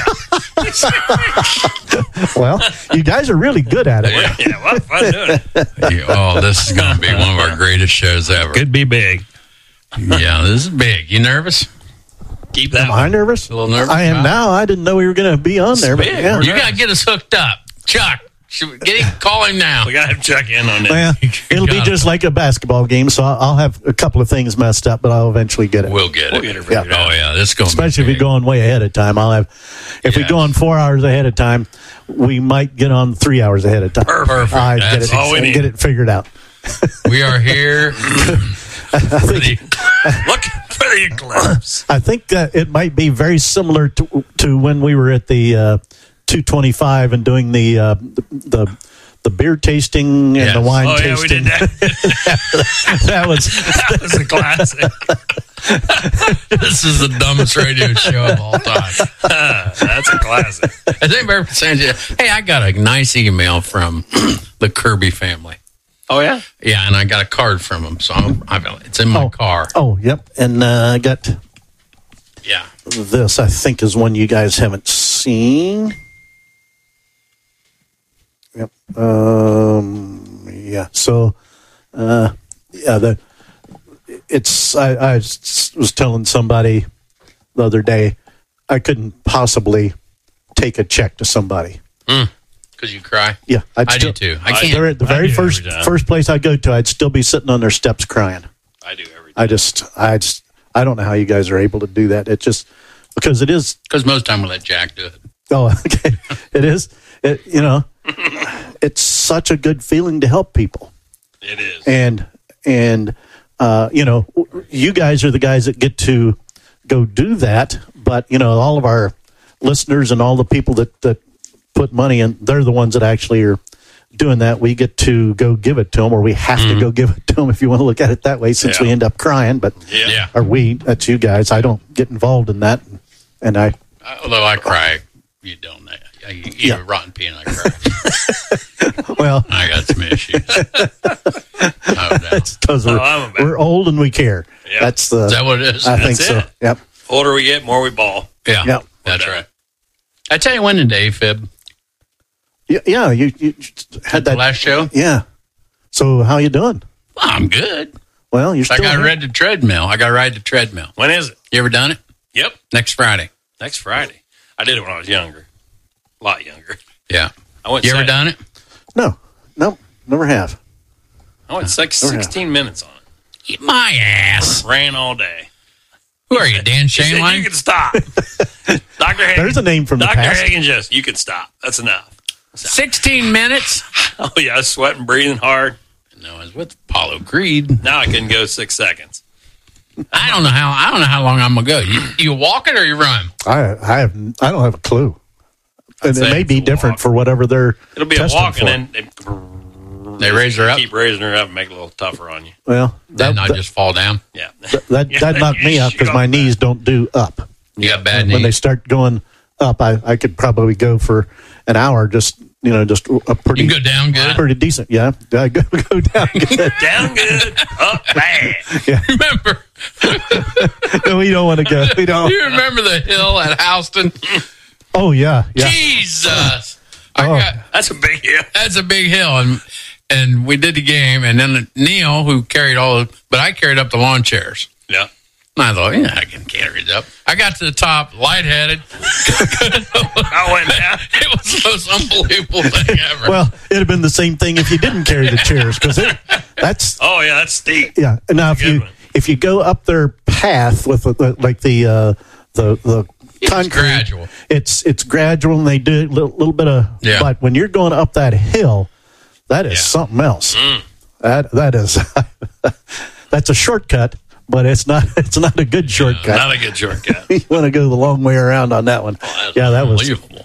Speaker 3: Well, you guys are really good at it.
Speaker 4: Yeah. Yeah. What fun doing it.
Speaker 2: You- oh, this is going to be one of our greatest shows ever.
Speaker 4: Could be big.
Speaker 2: Yeah, this is big. You nervous?
Speaker 4: Keep that
Speaker 3: Am I
Speaker 4: one.
Speaker 3: nervous?
Speaker 2: A little nervous?
Speaker 3: I am
Speaker 2: Huh?
Speaker 3: now. I didn't know we were going to be on there, but
Speaker 4: big.
Speaker 3: yeah.
Speaker 2: You got to get us hooked up, Chuck. Should we get him? Call him now.
Speaker 4: We got to check in on that.
Speaker 3: Well, it'll be just like a basketball game, so I'll I'll have a couple of things messed up, but I'll eventually get it.
Speaker 2: We'll get it.
Speaker 4: We'll get it
Speaker 3: Yeah.
Speaker 4: figured out.
Speaker 2: Oh yeah, this going
Speaker 3: Especially if we go on way ahead of time. I'll have. If we
Speaker 2: Yes.
Speaker 3: go on four hours ahead of time, we might get on three hours ahead of time.
Speaker 4: Perfect.
Speaker 3: I get
Speaker 2: That's
Speaker 3: it.
Speaker 4: all we need.
Speaker 3: Get it figured out.
Speaker 2: We are here. for the-
Speaker 4: Look for the eclipse.
Speaker 3: I think that it might be very similar to to when we were at the uh, two twenty-five and doing the uh, the, the the beer tasting and
Speaker 2: Yes.
Speaker 3: the wine
Speaker 4: Oh, yeah, we
Speaker 3: tasting.
Speaker 4: did that.
Speaker 3: that was
Speaker 4: That was a classic.
Speaker 2: this is the dumbest radio show of all time.
Speaker 4: That's a classic.
Speaker 2: Has anybody ever sent you? Hey, I got a nice email from the Kirby family.
Speaker 4: Oh, yeah?
Speaker 2: Yeah, and I got a card from them, so I'm, I've, it's in my
Speaker 3: Oh.
Speaker 2: car.
Speaker 3: oh yep, and uh, I got
Speaker 2: Yeah.
Speaker 3: this. I think is one you guys haven't seen. Yep. Um. Yeah. So, uh, yeah. The it's. I, I was telling somebody the other day I couldn't possibly take a check to somebody.
Speaker 2: Because you cry?
Speaker 3: Yeah, I'd
Speaker 2: I
Speaker 3: still,
Speaker 2: do too. I
Speaker 4: I
Speaker 2: can't.
Speaker 3: They're at the
Speaker 4: I
Speaker 3: very
Speaker 4: do every
Speaker 3: first
Speaker 4: time.
Speaker 3: first place I go to. I'd still be sitting on their steps crying.
Speaker 4: I do everything.
Speaker 3: I just. I just. I don't know how you guys are able to do that. It just because it is.
Speaker 2: Because most time we let Jack do it.
Speaker 3: Oh, okay. It is. It, you know, it's such a good feeling to help people,
Speaker 4: It is.
Speaker 3: and and uh, you know, you guys are the guys that get to go do that. But you know, all of our listeners and all the people that that put money in, they're the ones that actually are doing that. We get to go give it to them, or we have to go give it to them if you want to look at it that way. Since we
Speaker 4: Yeah.
Speaker 3: end up crying, but
Speaker 4: Yeah.
Speaker 2: Yeah.
Speaker 3: or we, that's you guys. I don't get involved in that, and I.
Speaker 2: Although I cry, you don't. I, I eat
Speaker 3: Yeah.
Speaker 2: a rotten pea and I cry.
Speaker 3: Well,
Speaker 2: I got some issues. Oh, no. Is
Speaker 3: because
Speaker 4: Oh,
Speaker 3: we're,
Speaker 4: I'm a bad-
Speaker 3: we're old and we care.
Speaker 4: Yeah.
Speaker 3: That's the.
Speaker 2: that what it is?
Speaker 3: I think
Speaker 4: That's
Speaker 3: so.
Speaker 4: it.
Speaker 3: Yep.
Speaker 4: Older we get, more we ball.
Speaker 2: Yeah.
Speaker 3: Yeah.
Speaker 2: That's right. I tell you when today, Fib,
Speaker 3: Yeah, yeah. You, you had
Speaker 2: the
Speaker 3: that
Speaker 2: last show.
Speaker 3: Yeah. So how you doing?
Speaker 2: I'm good.
Speaker 3: Well, you're
Speaker 2: I
Speaker 3: still.
Speaker 2: got to
Speaker 3: here.
Speaker 2: ride the treadmill. I got to ride the treadmill.
Speaker 4: When is it?
Speaker 2: You ever done it?
Speaker 4: Yep.
Speaker 2: Next Friday.
Speaker 4: Next Friday. I did it when I was younger. A lot younger.
Speaker 2: Yeah.
Speaker 4: I went
Speaker 2: You ever
Speaker 4: sec-
Speaker 2: done it?
Speaker 3: No, no, never have.
Speaker 4: I went six,
Speaker 3: Never have.
Speaker 4: sixteen minutes on it.
Speaker 2: Eat my ass.
Speaker 4: Ran all day.
Speaker 2: Who are you, Dan
Speaker 4: He said,
Speaker 2: Shaneline?
Speaker 4: you can stop. Doctor Hagen.
Speaker 3: There's a name from the
Speaker 4: Doctor
Speaker 3: past.
Speaker 4: Hagen just, you can stop. That's enough.
Speaker 2: sixteen minutes?
Speaker 4: Oh, yeah. I was sweating, breathing hard.
Speaker 2: No, I was with Apollo Creed.
Speaker 4: Now I couldn't go six seconds.
Speaker 2: I don't know how. I don't know how long I'm gonna go. You, you walk it or you run?
Speaker 3: I I have. I don't have a clue. And it
Speaker 4: say
Speaker 3: may
Speaker 4: it's
Speaker 3: be
Speaker 4: a
Speaker 3: different
Speaker 4: walk.
Speaker 3: for whatever they're.
Speaker 4: It'll be a
Speaker 3: testing
Speaker 4: walk,
Speaker 3: for.
Speaker 4: and then they,
Speaker 2: They raise her up.
Speaker 4: keep raising her up and make it a little tougher on you.
Speaker 3: Well,
Speaker 2: Then
Speaker 3: that
Speaker 2: I
Speaker 3: that,
Speaker 2: just fall down.
Speaker 4: Yeah.
Speaker 3: that,
Speaker 4: Yeah,
Speaker 3: that knocked
Speaker 4: you
Speaker 3: me up
Speaker 4: shoot
Speaker 3: because
Speaker 4: off
Speaker 3: my
Speaker 4: that.
Speaker 3: knees don't do up.
Speaker 2: You got bad
Speaker 3: When they
Speaker 2: knees.
Speaker 3: start going up, I, I could probably go for an hour. Just you know, just a pretty
Speaker 2: You can go down good.
Speaker 3: pretty decent. Yeah, I go go down good.
Speaker 4: Down good, up bad.
Speaker 2: Remember?
Speaker 3: No, we don't want to go. We don't.
Speaker 2: You remember the hill at Houston?
Speaker 3: Oh yeah, yeah.
Speaker 2: Jesus! I
Speaker 3: Oh.
Speaker 2: got
Speaker 4: That's a big hill.
Speaker 2: that's a big hill, and and we did the game, and then Neil, who carried all, the, but I carried up the lawn chairs.
Speaker 4: Yeah.
Speaker 2: And I thought, yeah, I can carry it up. I got to the top, lightheaded.
Speaker 4: I went down.
Speaker 2: It was the most unbelievable thing ever.
Speaker 3: Well, it'd have been the same thing if you didn't carry the chairs because that's
Speaker 4: Oh, yeah, that's steep.
Speaker 3: yeah. Now if
Speaker 4: Good
Speaker 3: you
Speaker 4: one.
Speaker 3: if you go up their path with the, the, like the uh, the the
Speaker 2: It's
Speaker 3: concrete,
Speaker 2: gradual.
Speaker 3: It's it's gradual and they do a little, little bit of.
Speaker 2: Yeah.
Speaker 3: But when you're going up that hill, that is
Speaker 4: Yeah.
Speaker 3: something else. That that is that's a shortcut, but it's not it's not a good shortcut.
Speaker 4: Not a good shortcut.
Speaker 3: You want to go the long way around on that one. Yeah, that was.
Speaker 2: Unbelievable.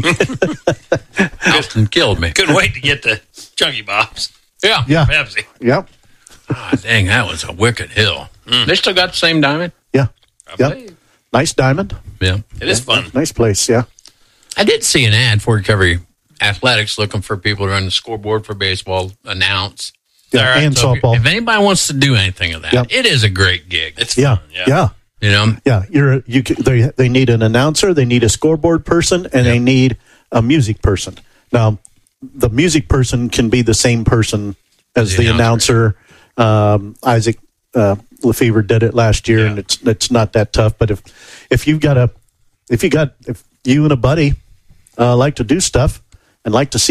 Speaker 2: Houston killed me.
Speaker 4: Couldn't wait to get to Chunky Bob's
Speaker 2: Yeah.
Speaker 3: Yeah.
Speaker 4: Pepsi.
Speaker 3: Yep.
Speaker 2: Ah, dang, that was a wicked hill.
Speaker 4: Mm.
Speaker 2: They still got the same diamond?
Speaker 3: Yeah.
Speaker 4: I
Speaker 3: Yep.
Speaker 4: believe.
Speaker 3: Nice diamond.
Speaker 2: Yeah.
Speaker 4: It is fun.
Speaker 3: Nice place. Yeah.
Speaker 2: I did see an ad for Recovery Athletics looking for people to run the scoreboard for baseball, announce.
Speaker 3: Yeah.
Speaker 2: All right,
Speaker 3: And
Speaker 2: so if-
Speaker 3: softball.
Speaker 2: If anybody wants to do anything of that,
Speaker 3: Yep.
Speaker 2: it is a great gig.
Speaker 4: It's
Speaker 3: Yeah.
Speaker 4: fun. Yeah.
Speaker 3: Yeah.
Speaker 2: You know,
Speaker 3: Yeah, you're you. c- They they need an announcer, they need a scoreboard person, and they need a music person. Now, the music person can be the same person as
Speaker 2: The
Speaker 3: the, announcer. Um, Isaac uh, Lefevre did it last year, and
Speaker 4: Yeah.
Speaker 3: it's it's not that tough. But if if you've got a if you got if you and a buddy uh, like to do stuff and like to see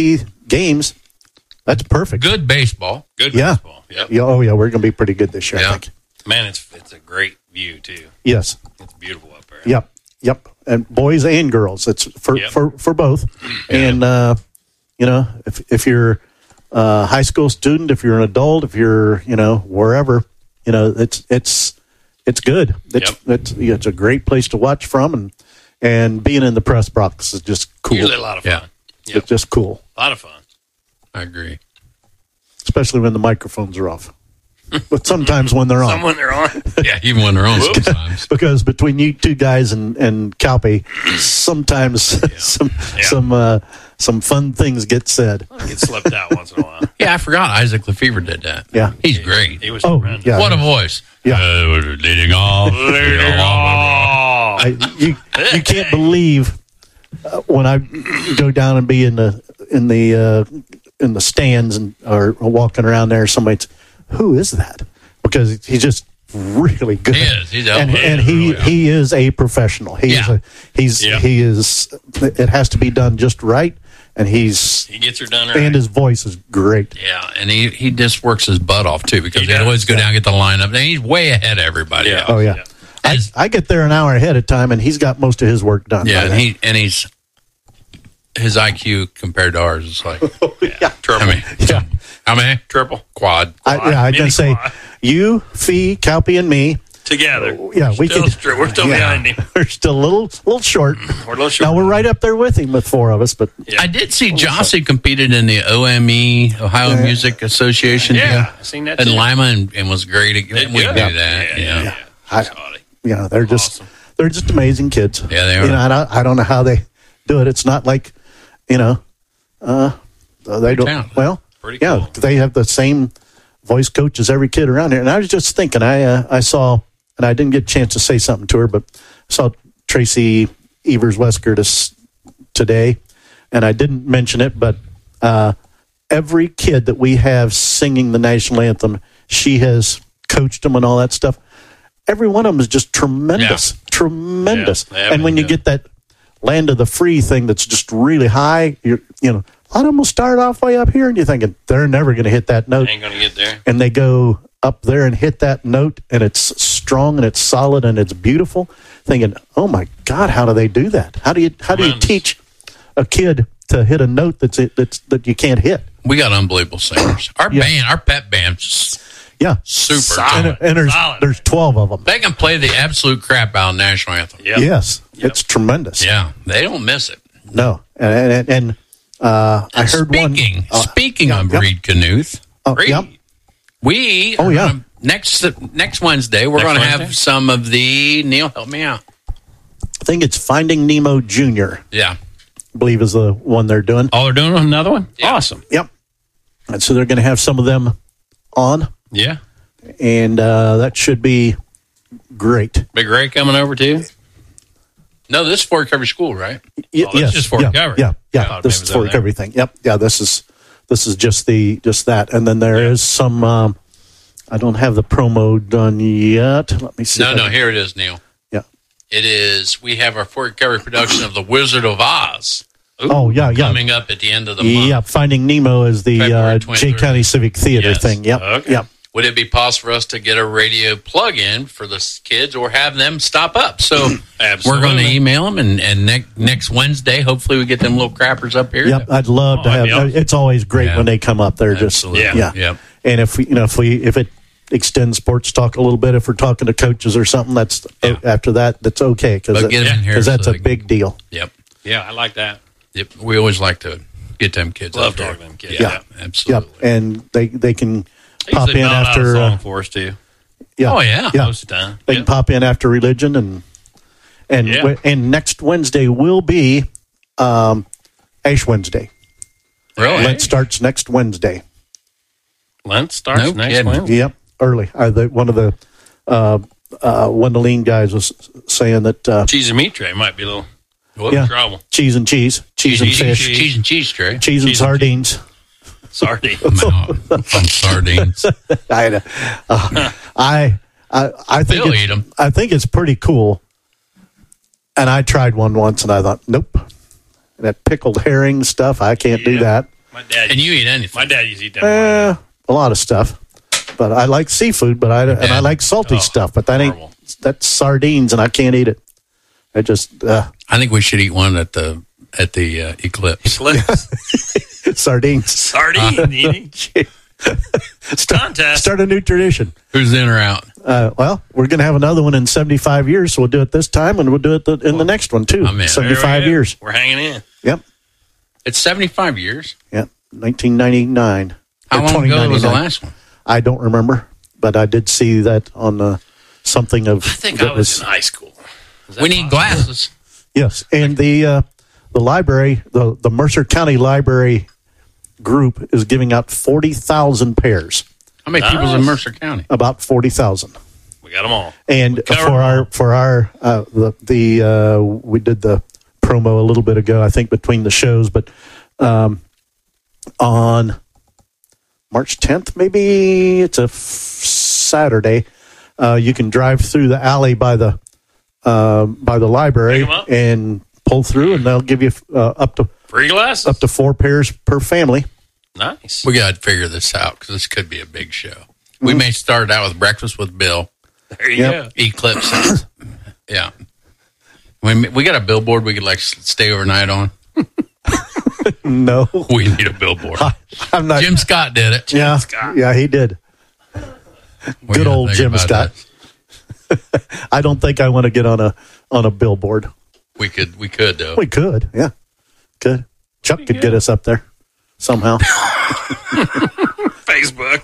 Speaker 3: games, that's perfect.
Speaker 2: Good baseball.
Speaker 4: Good
Speaker 3: Yeah.
Speaker 4: baseball. Yep.
Speaker 3: Yeah, oh, yeah, we're going to be pretty good this year,
Speaker 2: Yeah.
Speaker 3: I think.
Speaker 4: Man, it's it's a great view too.
Speaker 3: Yes.
Speaker 4: It's beautiful up there.
Speaker 3: Yep. Yep. And boys and girls. It's for,
Speaker 4: Yep.
Speaker 3: for, for both. And, uh, you know, if, if you're a high school student, if you're an adult, if you're, you know, wherever, you know, it's, it's, it's good. It's,
Speaker 4: Yep.
Speaker 3: it's, it's a great place to watch from. And, and being in the press box is just cool.
Speaker 4: Usually a lot of fun.
Speaker 2: Yeah.
Speaker 4: Yep.
Speaker 3: It's just cool,
Speaker 4: A lot of fun.
Speaker 2: I agree.
Speaker 3: especially when the microphones are off. But sometimes when they're on.
Speaker 4: Someone they're on.
Speaker 2: Yeah, even when they're on sometimes.
Speaker 3: Because between you two guys and and Calpe, sometimes some
Speaker 4: Yeah.
Speaker 3: some uh, some fun things get said.
Speaker 4: Get slipped out once in a while.
Speaker 2: Yeah, I forgot Isaac Lefevre did that.
Speaker 3: Yeah.
Speaker 2: He's great.
Speaker 4: He was
Speaker 3: Oh,
Speaker 4: tremendous.
Speaker 3: yeah.
Speaker 2: What a voice.
Speaker 3: Yeah.
Speaker 2: Uh, leading off. Leading off.
Speaker 3: I, you you can't believe uh, when I go down and be in the in the uh, in the stands and or walking around there. Somebody's, who is that? Because he's just really good.
Speaker 2: He is. He's
Speaker 3: and,
Speaker 2: elevated
Speaker 3: and he
Speaker 2: really well.
Speaker 3: he is a professional. He's
Speaker 2: Yeah.
Speaker 3: a, he's
Speaker 4: Yeah.
Speaker 3: he is. It has to be done just right, and he's
Speaker 4: He gets her done right.
Speaker 3: and his voice is great.
Speaker 2: Yeah, and he, he just works his butt off, too, because
Speaker 4: He
Speaker 2: he would
Speaker 4: does,
Speaker 2: always go
Speaker 4: yeah.
Speaker 2: down and get the lineup. And he's way ahead of everybody
Speaker 4: Yeah.
Speaker 2: else.
Speaker 3: Oh yeah.
Speaker 4: Yeah.
Speaker 3: I,
Speaker 2: As-
Speaker 3: I get there an hour ahead of time, and he's got most of his work done.
Speaker 2: Yeah,
Speaker 3: by
Speaker 2: and
Speaker 3: then.
Speaker 2: he and he's his I Q compared to ours is like
Speaker 3: yeah.
Speaker 2: I mean,
Speaker 3: Yeah.
Speaker 2: how many?
Speaker 4: Triple.
Speaker 2: Quad.
Speaker 3: I, yeah, I
Speaker 4: Mini
Speaker 3: can say
Speaker 4: quad.
Speaker 3: you, Fee, Calpe, and me.
Speaker 4: Together.
Speaker 3: Yeah, we
Speaker 4: still
Speaker 3: could.
Speaker 4: str- we're still
Speaker 3: yeah,
Speaker 4: behind him.
Speaker 3: We're still a little, little short.
Speaker 4: We're a little short.
Speaker 3: Now we're right up there with him with four of us, but
Speaker 4: Yeah.
Speaker 2: I did see Jossie competed in the O M E, Ohio
Speaker 3: Yeah.
Speaker 2: Music Association.
Speaker 4: Yeah, I seen that
Speaker 2: in
Speaker 4: too.
Speaker 2: Lima, and, and was great. We
Speaker 4: They
Speaker 2: do
Speaker 4: did.
Speaker 2: that.
Speaker 4: Yeah,
Speaker 2: Yeah,
Speaker 4: yeah, yeah.
Speaker 3: I-
Speaker 4: Saw it.
Speaker 3: you know they're just
Speaker 4: Awesome.
Speaker 3: they're just amazing kids.
Speaker 2: Yeah, they are.
Speaker 3: You know, and I, I don't know how they do it. It's not like, you know, uh, they don't.
Speaker 2: talented.
Speaker 3: Well,
Speaker 4: Pretty
Speaker 3: yeah,
Speaker 4: cool.
Speaker 3: they have the same voice coach as every kid around here. And I was just thinking, I uh, I saw, and I didn't get a chance to say something to her, but I saw Tracy Evers Wesker this today, and I didn't mention it, but uh, every kid that we have singing the national anthem, she has coached them and all that stuff. Every one of them is just tremendous, tremendous.
Speaker 4: Yeah, they have
Speaker 3: and when
Speaker 4: been
Speaker 3: you
Speaker 4: good.
Speaker 3: get that land of the free thing that's just really high, you're, you know, a lot of them will start off way up here, and you're thinking they're never going to hit that note,
Speaker 4: Ain't gonna get there.
Speaker 3: and they go up there and hit that note, and it's strong and it's solid and it's beautiful. Thinking, oh my God, how do they do that? How do you how do you
Speaker 4: Tremendous.
Speaker 3: teach a kid to hit a note that's that's that you can't hit?
Speaker 2: We got unbelievable singers. Our
Speaker 3: Yeah.
Speaker 2: band, our pep band's
Speaker 3: Yeah,
Speaker 2: super.
Speaker 4: Solid.
Speaker 3: and, and there's
Speaker 4: Solid.
Speaker 3: there's twelve of them.
Speaker 2: They can play the absolute crap out of the national anthem.
Speaker 4: Yep.
Speaker 3: Yes,
Speaker 4: Yep.
Speaker 3: it's tremendous.
Speaker 2: Yeah, they don't miss it.
Speaker 3: No, and and, and uh, I heard one.
Speaker 2: Speaking,
Speaker 3: uh,
Speaker 2: speaking
Speaker 3: yeah,
Speaker 2: of
Speaker 3: yep.
Speaker 2: Reed Knuth,
Speaker 3: Oh,
Speaker 4: Reed.
Speaker 3: yep.
Speaker 2: we
Speaker 3: Oh,
Speaker 2: are
Speaker 3: yeah.
Speaker 2: gonna- next next Wednesday we're
Speaker 4: Next
Speaker 2: going to
Speaker 4: Wednesday?
Speaker 2: have some of the Neil. Help me out.
Speaker 3: I think it's Finding Nemo Junior
Speaker 2: Yeah,
Speaker 3: I believe is the one they're doing.
Speaker 4: Oh, they're doing another one?
Speaker 2: Yeah.
Speaker 4: Awesome.
Speaker 3: Yep. And so they're going to have some of them on,
Speaker 4: Yeah.
Speaker 3: and uh, that should be great.
Speaker 4: Big Ray coming over too?
Speaker 2: no, this is Fort Recovery School, right?
Speaker 3: Y-
Speaker 4: Oh, that's just for
Speaker 3: yeah,
Speaker 4: recovery.
Speaker 3: Yeah, yeah.
Speaker 4: I thought
Speaker 3: This
Speaker 4: maybe
Speaker 3: is
Speaker 4: it
Speaker 3: for
Speaker 4: was over there.
Speaker 3: everything. Yep. Yeah. This is this is just the just that, and then there is some. Um, I don't have the promo done yet. Let me see.
Speaker 2: No,
Speaker 3: if I
Speaker 2: no,
Speaker 3: can-
Speaker 2: here it is, Neil.
Speaker 3: Yeah.
Speaker 2: It is. We have our Fort Recovery production of The Wizard of Oz
Speaker 3: Oh yeah, yeah.
Speaker 2: coming up at the end of the month.
Speaker 3: Yeah, Finding Nemo is the
Speaker 2: February
Speaker 3: uh,
Speaker 2: twenty-third.
Speaker 3: Jay County Civic Theater
Speaker 2: Yes.
Speaker 3: thing. Yep.
Speaker 4: Okay.
Speaker 3: Yep.
Speaker 2: Would it be possible for us to get a radio plug-in for the s- kids or have them stop up? So we're
Speaker 4: Absolutely.
Speaker 2: going to email them, and, and ne- next Wednesday, hopefully we get them little crappers up here.
Speaker 3: Yep. I'd love to
Speaker 4: Oh, that'd
Speaker 3: have.
Speaker 4: be awesome.
Speaker 3: It's always great
Speaker 2: Yeah.
Speaker 3: when they come up. They're just
Speaker 2: Absolutely.
Speaker 3: yeah.
Speaker 2: Yep.
Speaker 3: And if we, you know, if we if it extends sports talk a little bit, if we're talking to coaches or something, that's
Speaker 2: Yeah.
Speaker 3: after that, that's okay because
Speaker 2: But get 'em in here
Speaker 3: that's
Speaker 2: so
Speaker 3: a
Speaker 2: they can-
Speaker 3: big deal.
Speaker 2: Yep.
Speaker 4: Yeah, I like that.
Speaker 2: Yep. We always like to get them kids
Speaker 4: Love
Speaker 2: up there.
Speaker 4: talking to them kids.
Speaker 2: Yeah,
Speaker 3: Yep.
Speaker 2: absolutely.
Speaker 3: Yep. And they they can
Speaker 4: They
Speaker 3: pop
Speaker 4: usually
Speaker 3: in
Speaker 4: belt out a
Speaker 3: after.
Speaker 4: song
Speaker 3: Uh,
Speaker 4: for us too.
Speaker 3: yeah.
Speaker 2: Oh, yeah.
Speaker 3: Yeah.
Speaker 4: Most of the time.
Speaker 3: They
Speaker 4: Yeah.
Speaker 3: can pop in after religion and and
Speaker 4: Yeah.
Speaker 3: w- and next Wednesday will be um, Ash Wednesday.
Speaker 2: Really?
Speaker 3: Lent starts next Wednesday.
Speaker 4: Lent starts
Speaker 2: No
Speaker 4: next
Speaker 2: kidding.
Speaker 4: Wednesday.
Speaker 3: Yep, early. Uh, the, one of the uh, uh, Wendeline guys was saying that uh,
Speaker 4: Cheese and meat tray might be a little
Speaker 2: Whoop.
Speaker 3: Yeah.
Speaker 4: trouble.
Speaker 3: cheese and cheese, cheese, and
Speaker 2: Cheese,
Speaker 3: fish,
Speaker 2: cheese, cheese and cheese tray.
Speaker 3: cheese and
Speaker 4: cheese and
Speaker 3: sardines.
Speaker 4: Sardine.
Speaker 2: No, on sardines.
Speaker 3: I, uh, I, I, I think
Speaker 2: They'll
Speaker 3: it's,
Speaker 2: eat 'em.
Speaker 3: I think it's pretty cool. And I tried one once, and I thought, nope, that pickled herring stuff, I can't do
Speaker 4: Yeah.
Speaker 3: that.
Speaker 4: My dad.
Speaker 2: And you eat anything.
Speaker 4: My dad used to eat that.
Speaker 3: Uh, a lot of stuff, but I like seafood, but I and I like salty
Speaker 4: Oh,
Speaker 3: stuff, but that
Speaker 4: horrible.
Speaker 3: ain't that's sardines, and I can't eat it. I just uh,
Speaker 2: I think we should eat one at the at the uh, eclipse.
Speaker 3: sardines.
Speaker 4: Sardine eating.
Speaker 3: start,
Speaker 4: Contest.
Speaker 3: start a new tradition.
Speaker 2: Who's in or out?
Speaker 3: Uh, well, we're going to have another one in seventy-five years, so we'll do it this time, and we'll do it the, in the next one too.
Speaker 2: I'm in.
Speaker 3: seventy-five
Speaker 4: There we go.
Speaker 3: years.
Speaker 4: We're hanging in.
Speaker 3: Yep.
Speaker 2: It's seventy-five years.
Speaker 3: Yep. nineteen ninety-nine.
Speaker 2: How
Speaker 3: Or
Speaker 2: long ago was the
Speaker 3: twenty ninety-nine.
Speaker 2: last one?
Speaker 3: I don't remember, but I did see that on uh, something of.
Speaker 4: I think
Speaker 3: that
Speaker 4: I was in high school. Is that
Speaker 2: We need
Speaker 4: possible?
Speaker 2: glasses.
Speaker 3: Yes, and the uh, the library, the the Mercer County Library group is giving out forty thousand pairs,
Speaker 2: How many
Speaker 4: Nice.
Speaker 2: people's in Mercer County?
Speaker 3: about forty thousand.
Speaker 4: We got them all.
Speaker 3: And
Speaker 4: cover
Speaker 3: for
Speaker 4: them
Speaker 3: our
Speaker 4: all.
Speaker 3: for our uh, the the uh, we did the promo a little bit ago, I think between the shows, but um, on March tenth, maybe it's a f- Saturday. Uh, you can drive through the alley by the uh, by the library
Speaker 4: Pick 'em up.
Speaker 3: and pull through, and they'll give you uh, up to
Speaker 4: Free glasses.
Speaker 3: up to four pairs per family.
Speaker 4: Nice.
Speaker 2: We got to figure this out because this could be a big show. We may start out with breakfast with Bill,
Speaker 4: There you
Speaker 3: Yep.
Speaker 4: go.
Speaker 2: eclipse. Yeah, we we got a billboard we could like stay overnight on.
Speaker 3: No,
Speaker 2: We need a billboard.
Speaker 3: I'm not.
Speaker 2: Jim Scott did it.
Speaker 3: yeah,
Speaker 4: Scott.
Speaker 3: yeah, he did.
Speaker 2: We
Speaker 3: Good
Speaker 2: gotta
Speaker 3: old
Speaker 2: think
Speaker 3: Jim
Speaker 2: about
Speaker 3: Scott.
Speaker 2: that.
Speaker 3: I don't think I want to get on a on a billboard.
Speaker 2: We could we could though.
Speaker 3: We could, yeah, could. Chuck could get us up there somehow.
Speaker 4: Facebook.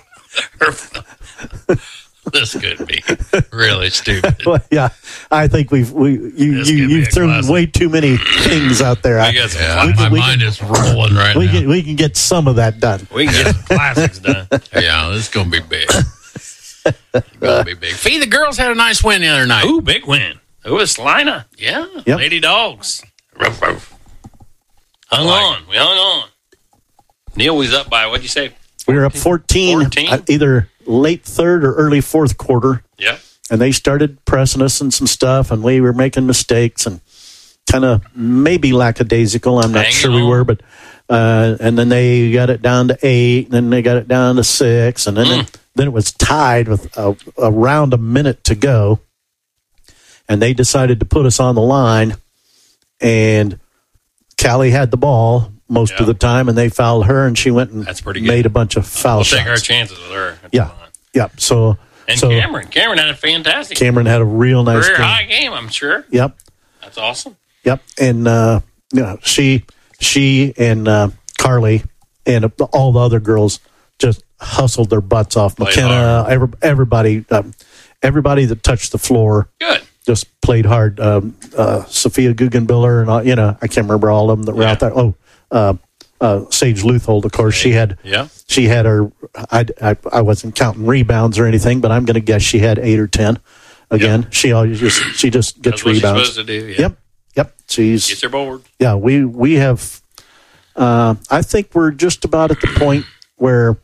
Speaker 2: This could be really stupid.
Speaker 3: Well, yeah, I think we've we you
Speaker 4: This
Speaker 3: you
Speaker 4: could be
Speaker 3: you've
Speaker 4: a
Speaker 3: thrown
Speaker 4: classic.
Speaker 3: way too many things out there. I-
Speaker 4: We got some
Speaker 2: Yeah,
Speaker 4: classics.
Speaker 2: my
Speaker 3: we
Speaker 2: mind is rolling right
Speaker 3: we
Speaker 2: now.
Speaker 3: can we can get some of that done.
Speaker 4: We can get some classics done.
Speaker 2: Yeah, this is gonna be big. Gonna be big. Fee, the girls had a nice win the other night.
Speaker 4: Ooh, big win. Ooh, it's Salina.
Speaker 2: Yeah.
Speaker 3: Yep.
Speaker 4: Lady Dogs. Ruff, ruff. Hung
Speaker 2: Like
Speaker 4: on. We hung on. Neil was up by, what'd you say?
Speaker 3: We were up fourteen,
Speaker 4: fourteen?
Speaker 3: uh, either late third or early fourth quarter,
Speaker 4: Yep.
Speaker 3: and they started pressing us and some stuff, and we were making mistakes and kind of maybe lackadaisical. I'm not
Speaker 4: Hanging
Speaker 3: sure we
Speaker 4: on.
Speaker 3: were, but uh, and then they got it down to eight, and then they got it down to six, and then
Speaker 4: Mm.
Speaker 3: it, then it was tied with a, around a minute to go, and they decided to put us on the line, and Callie had the ball most
Speaker 4: Yeah.
Speaker 3: of the time, and they fouled her, and she went and
Speaker 4: That's pretty good.
Speaker 3: made a bunch of foul
Speaker 4: We'll
Speaker 3: shots.
Speaker 4: take our chances with her. That's
Speaker 3: Yeah.
Speaker 4: fine.
Speaker 3: Yep. So
Speaker 4: And
Speaker 3: so
Speaker 4: Cameron. Cameron had a fantastic
Speaker 3: Cameron had a real nice
Speaker 4: career
Speaker 3: game.
Speaker 4: high game, I'm sure.
Speaker 3: Yep.
Speaker 4: That's awesome.
Speaker 3: Yep. And uh, you know, she she and uh, Carly and all the other girls just hustled their butts off.
Speaker 4: Played
Speaker 3: McKenna,
Speaker 4: hard.
Speaker 3: every, everybody, um, everybody that touched the floor
Speaker 4: Good.
Speaker 3: just played hard. Um, uh, Sophia Guggenbiller and all, you know, I can't remember all of them that were
Speaker 4: Yeah.
Speaker 3: out there. Oh, uh, uh, Sage Luthold, of course. She had
Speaker 4: Yeah.
Speaker 3: she had her. I, I, I wasn't counting rebounds or anything, but I'm going to guess she had eight or ten. Again,
Speaker 4: Yep.
Speaker 3: she always just she just gets
Speaker 4: That's what she's
Speaker 3: rebounds.
Speaker 4: supposed to do. Yeah.
Speaker 3: Yep, yep. She's
Speaker 4: Gets her board.
Speaker 3: yeah. We we have. Uh, I think we're just about at the point where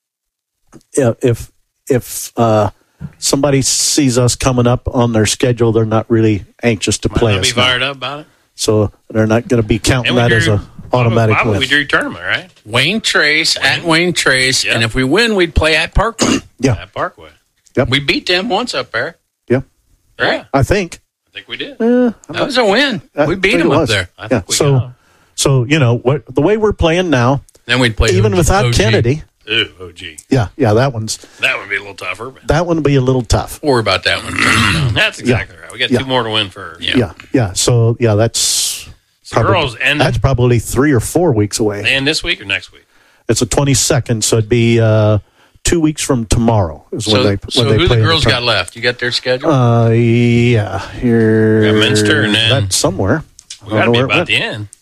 Speaker 3: uh, if if uh, somebody sees us coming up on their schedule, they're not really anxious to
Speaker 4: Might
Speaker 3: play
Speaker 4: not be
Speaker 3: us, now.
Speaker 4: fired up about it.
Speaker 3: So they're not going to be counting
Speaker 4: And we
Speaker 3: that as
Speaker 4: drew-
Speaker 3: a automatic
Speaker 4: probably,
Speaker 3: win.
Speaker 4: we drew tournament, right?
Speaker 2: Wayne Trace at Wayne Trace,
Speaker 4: Yeah.
Speaker 2: and if we win, we'd play at Parkway.
Speaker 3: Yeah,
Speaker 4: At Parkway.
Speaker 2: We beat them once up there,
Speaker 3: yeah.
Speaker 2: right?
Speaker 3: I think.
Speaker 4: I think we did.
Speaker 3: Uh,
Speaker 2: That was a win.
Speaker 3: I
Speaker 2: We beat
Speaker 3: think
Speaker 2: them
Speaker 3: it
Speaker 2: up
Speaker 3: was.
Speaker 2: there.
Speaker 4: I
Speaker 3: Yeah.
Speaker 4: think we
Speaker 3: So
Speaker 4: got
Speaker 3: so you know what the way we're playing now,
Speaker 2: Then we'd play
Speaker 3: even
Speaker 2: O G.
Speaker 3: without
Speaker 2: O G.
Speaker 3: Kennedy.
Speaker 4: Ooh, oh, gee.
Speaker 3: Yeah, yeah. That one's
Speaker 4: That would be a little tougher, but
Speaker 3: that one would be a little tough.
Speaker 2: Don't worry about that one.
Speaker 4: that's exactly right. We got
Speaker 3: Yeah.
Speaker 4: two more to win first.
Speaker 2: Yeah.
Speaker 3: Yeah, yeah. So yeah, that's
Speaker 4: So girls end
Speaker 3: that's probably three or four weeks away.
Speaker 4: and this week or next week?
Speaker 3: It's the twenty-second, so it'd be uh, two weeks from tomorrow is when
Speaker 2: So,
Speaker 3: they when
Speaker 2: so
Speaker 3: they
Speaker 2: who
Speaker 3: play
Speaker 2: the
Speaker 3: in
Speaker 2: girls got
Speaker 3: tournament.
Speaker 2: left? You got their schedule?
Speaker 3: Uh, yeah, here.
Speaker 4: We got Minster and then-
Speaker 3: that's somewhere.
Speaker 4: We
Speaker 3: I
Speaker 4: got to
Speaker 3: don't
Speaker 4: be
Speaker 3: know where
Speaker 4: about
Speaker 3: it
Speaker 4: the end.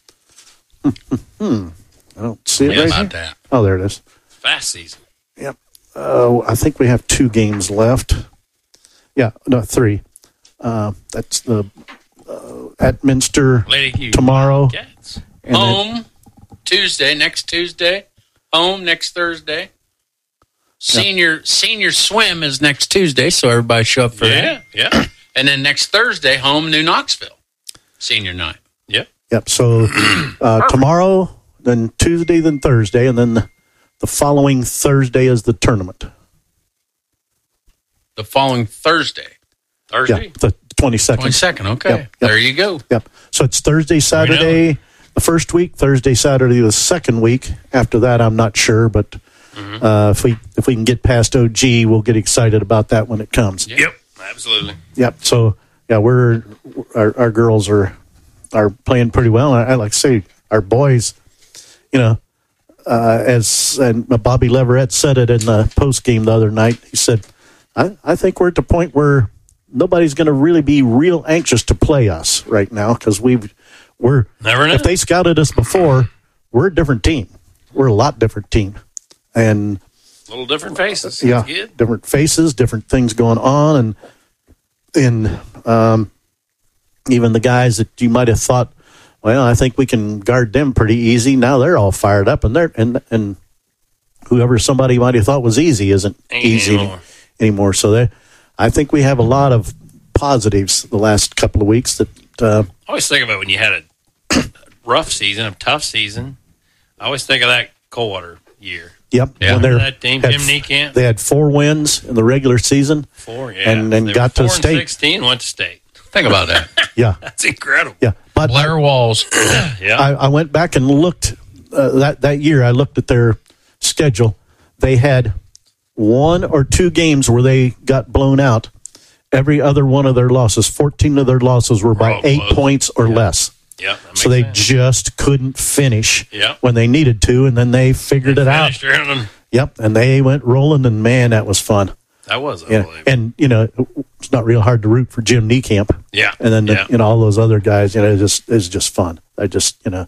Speaker 3: went. I don't see it
Speaker 2: yeah,
Speaker 3: right
Speaker 2: about
Speaker 3: here.
Speaker 2: that.
Speaker 3: Oh, there it is.
Speaker 4: Fast season.
Speaker 3: Yep. Uh, I think we have two games left. Yeah, no, three. Uh, that's the uh, at Minster
Speaker 4: Lady, you
Speaker 3: tomorrow.
Speaker 4: Cats.
Speaker 3: and then-
Speaker 2: Home Tuesday, next Tuesday. Home next Thursday. Senior senior swim is next Tuesday, so everybody show up for
Speaker 4: Yeah,
Speaker 2: that.
Speaker 4: yeah,
Speaker 2: And then next Thursday, home New Knoxville. Senior night.
Speaker 4: yeah.
Speaker 3: Yep. So uh, tomorrow then Tuesday, then Thursday, and then the, the following Thursday is the tournament.
Speaker 2: The following Thursday.
Speaker 4: Thursday?
Speaker 3: Yeah, the twenty-second.
Speaker 2: twenty-second, okay.
Speaker 3: Yep, yep.
Speaker 2: There you go.
Speaker 3: Yep. So it's Thursday, Saturday, the first week, Thursday, Saturday, the second week. After that, I'm not sure, but mm-hmm. uh, if we if we can get past O G, we'll get excited about that when it comes.
Speaker 4: Yep, yep. Absolutely.
Speaker 3: Yep. So yeah, we're our, our girls are are playing pretty well. I, I like to say our boys, you know, uh, as and Bobby Leverett said it in the post game the other night. He said, I, I think we're at the point where nobody's going to really be real anxious to play us right now because we've we're
Speaker 4: never know.
Speaker 3: If they scouted us before, we're a different team. We're a lot different team, and
Speaker 4: little different faces.
Speaker 3: Yeah,
Speaker 4: good.
Speaker 3: Different faces, different things going on, and and um, even the guys that you might have thought, well, I think we can guard them pretty easy. Now they're all fired up, and they're and and whoever somebody might have thought was easy isn't
Speaker 4: Ain't
Speaker 3: easy
Speaker 4: anymore.
Speaker 3: anymore. So they, I think we have a lot of positives the last couple of weeks. That uh,
Speaker 4: I always think about when you had a rough season, a tough season. I always think of that Coldwater year.
Speaker 3: Yep,
Speaker 2: Yeah.
Speaker 3: when they're-
Speaker 4: That team,
Speaker 3: had
Speaker 4: Jim
Speaker 3: f-
Speaker 4: Niekamp.
Speaker 3: They had four wins in the regular season.
Speaker 4: Four, yeah.
Speaker 3: and then
Speaker 4: They
Speaker 3: got
Speaker 4: were
Speaker 3: to
Speaker 4: four and
Speaker 3: state.
Speaker 4: sixteen, went to state.
Speaker 2: Think about that.
Speaker 3: Yeah,
Speaker 4: That's incredible.
Speaker 3: yeah. But
Speaker 2: Blair Walls.
Speaker 4: Yeah.
Speaker 3: I, I went back and looked uh, that that year. I looked at their schedule. They had one or two games where they got blown out. Every other one of their losses, fourteen of their losses, were by
Speaker 4: all
Speaker 3: eight
Speaker 4: close.
Speaker 3: points or less.
Speaker 4: yeah. that
Speaker 3: So
Speaker 4: makes
Speaker 3: they
Speaker 4: sense.
Speaker 3: just couldn't finish
Speaker 4: Yeah.
Speaker 3: when they needed to, and then they figured it out.
Speaker 4: Finished around them.
Speaker 3: Yep, and they went rolling, and man, that was fun.
Speaker 4: That was
Speaker 3: Yeah,
Speaker 4: unbelievable.
Speaker 3: and you know, it's not real hard to root for Jim Niekamp.
Speaker 4: Yeah.
Speaker 3: and then the,
Speaker 4: Yeah.
Speaker 3: you know all those other guys. You know, it just it's just fun. I just you know.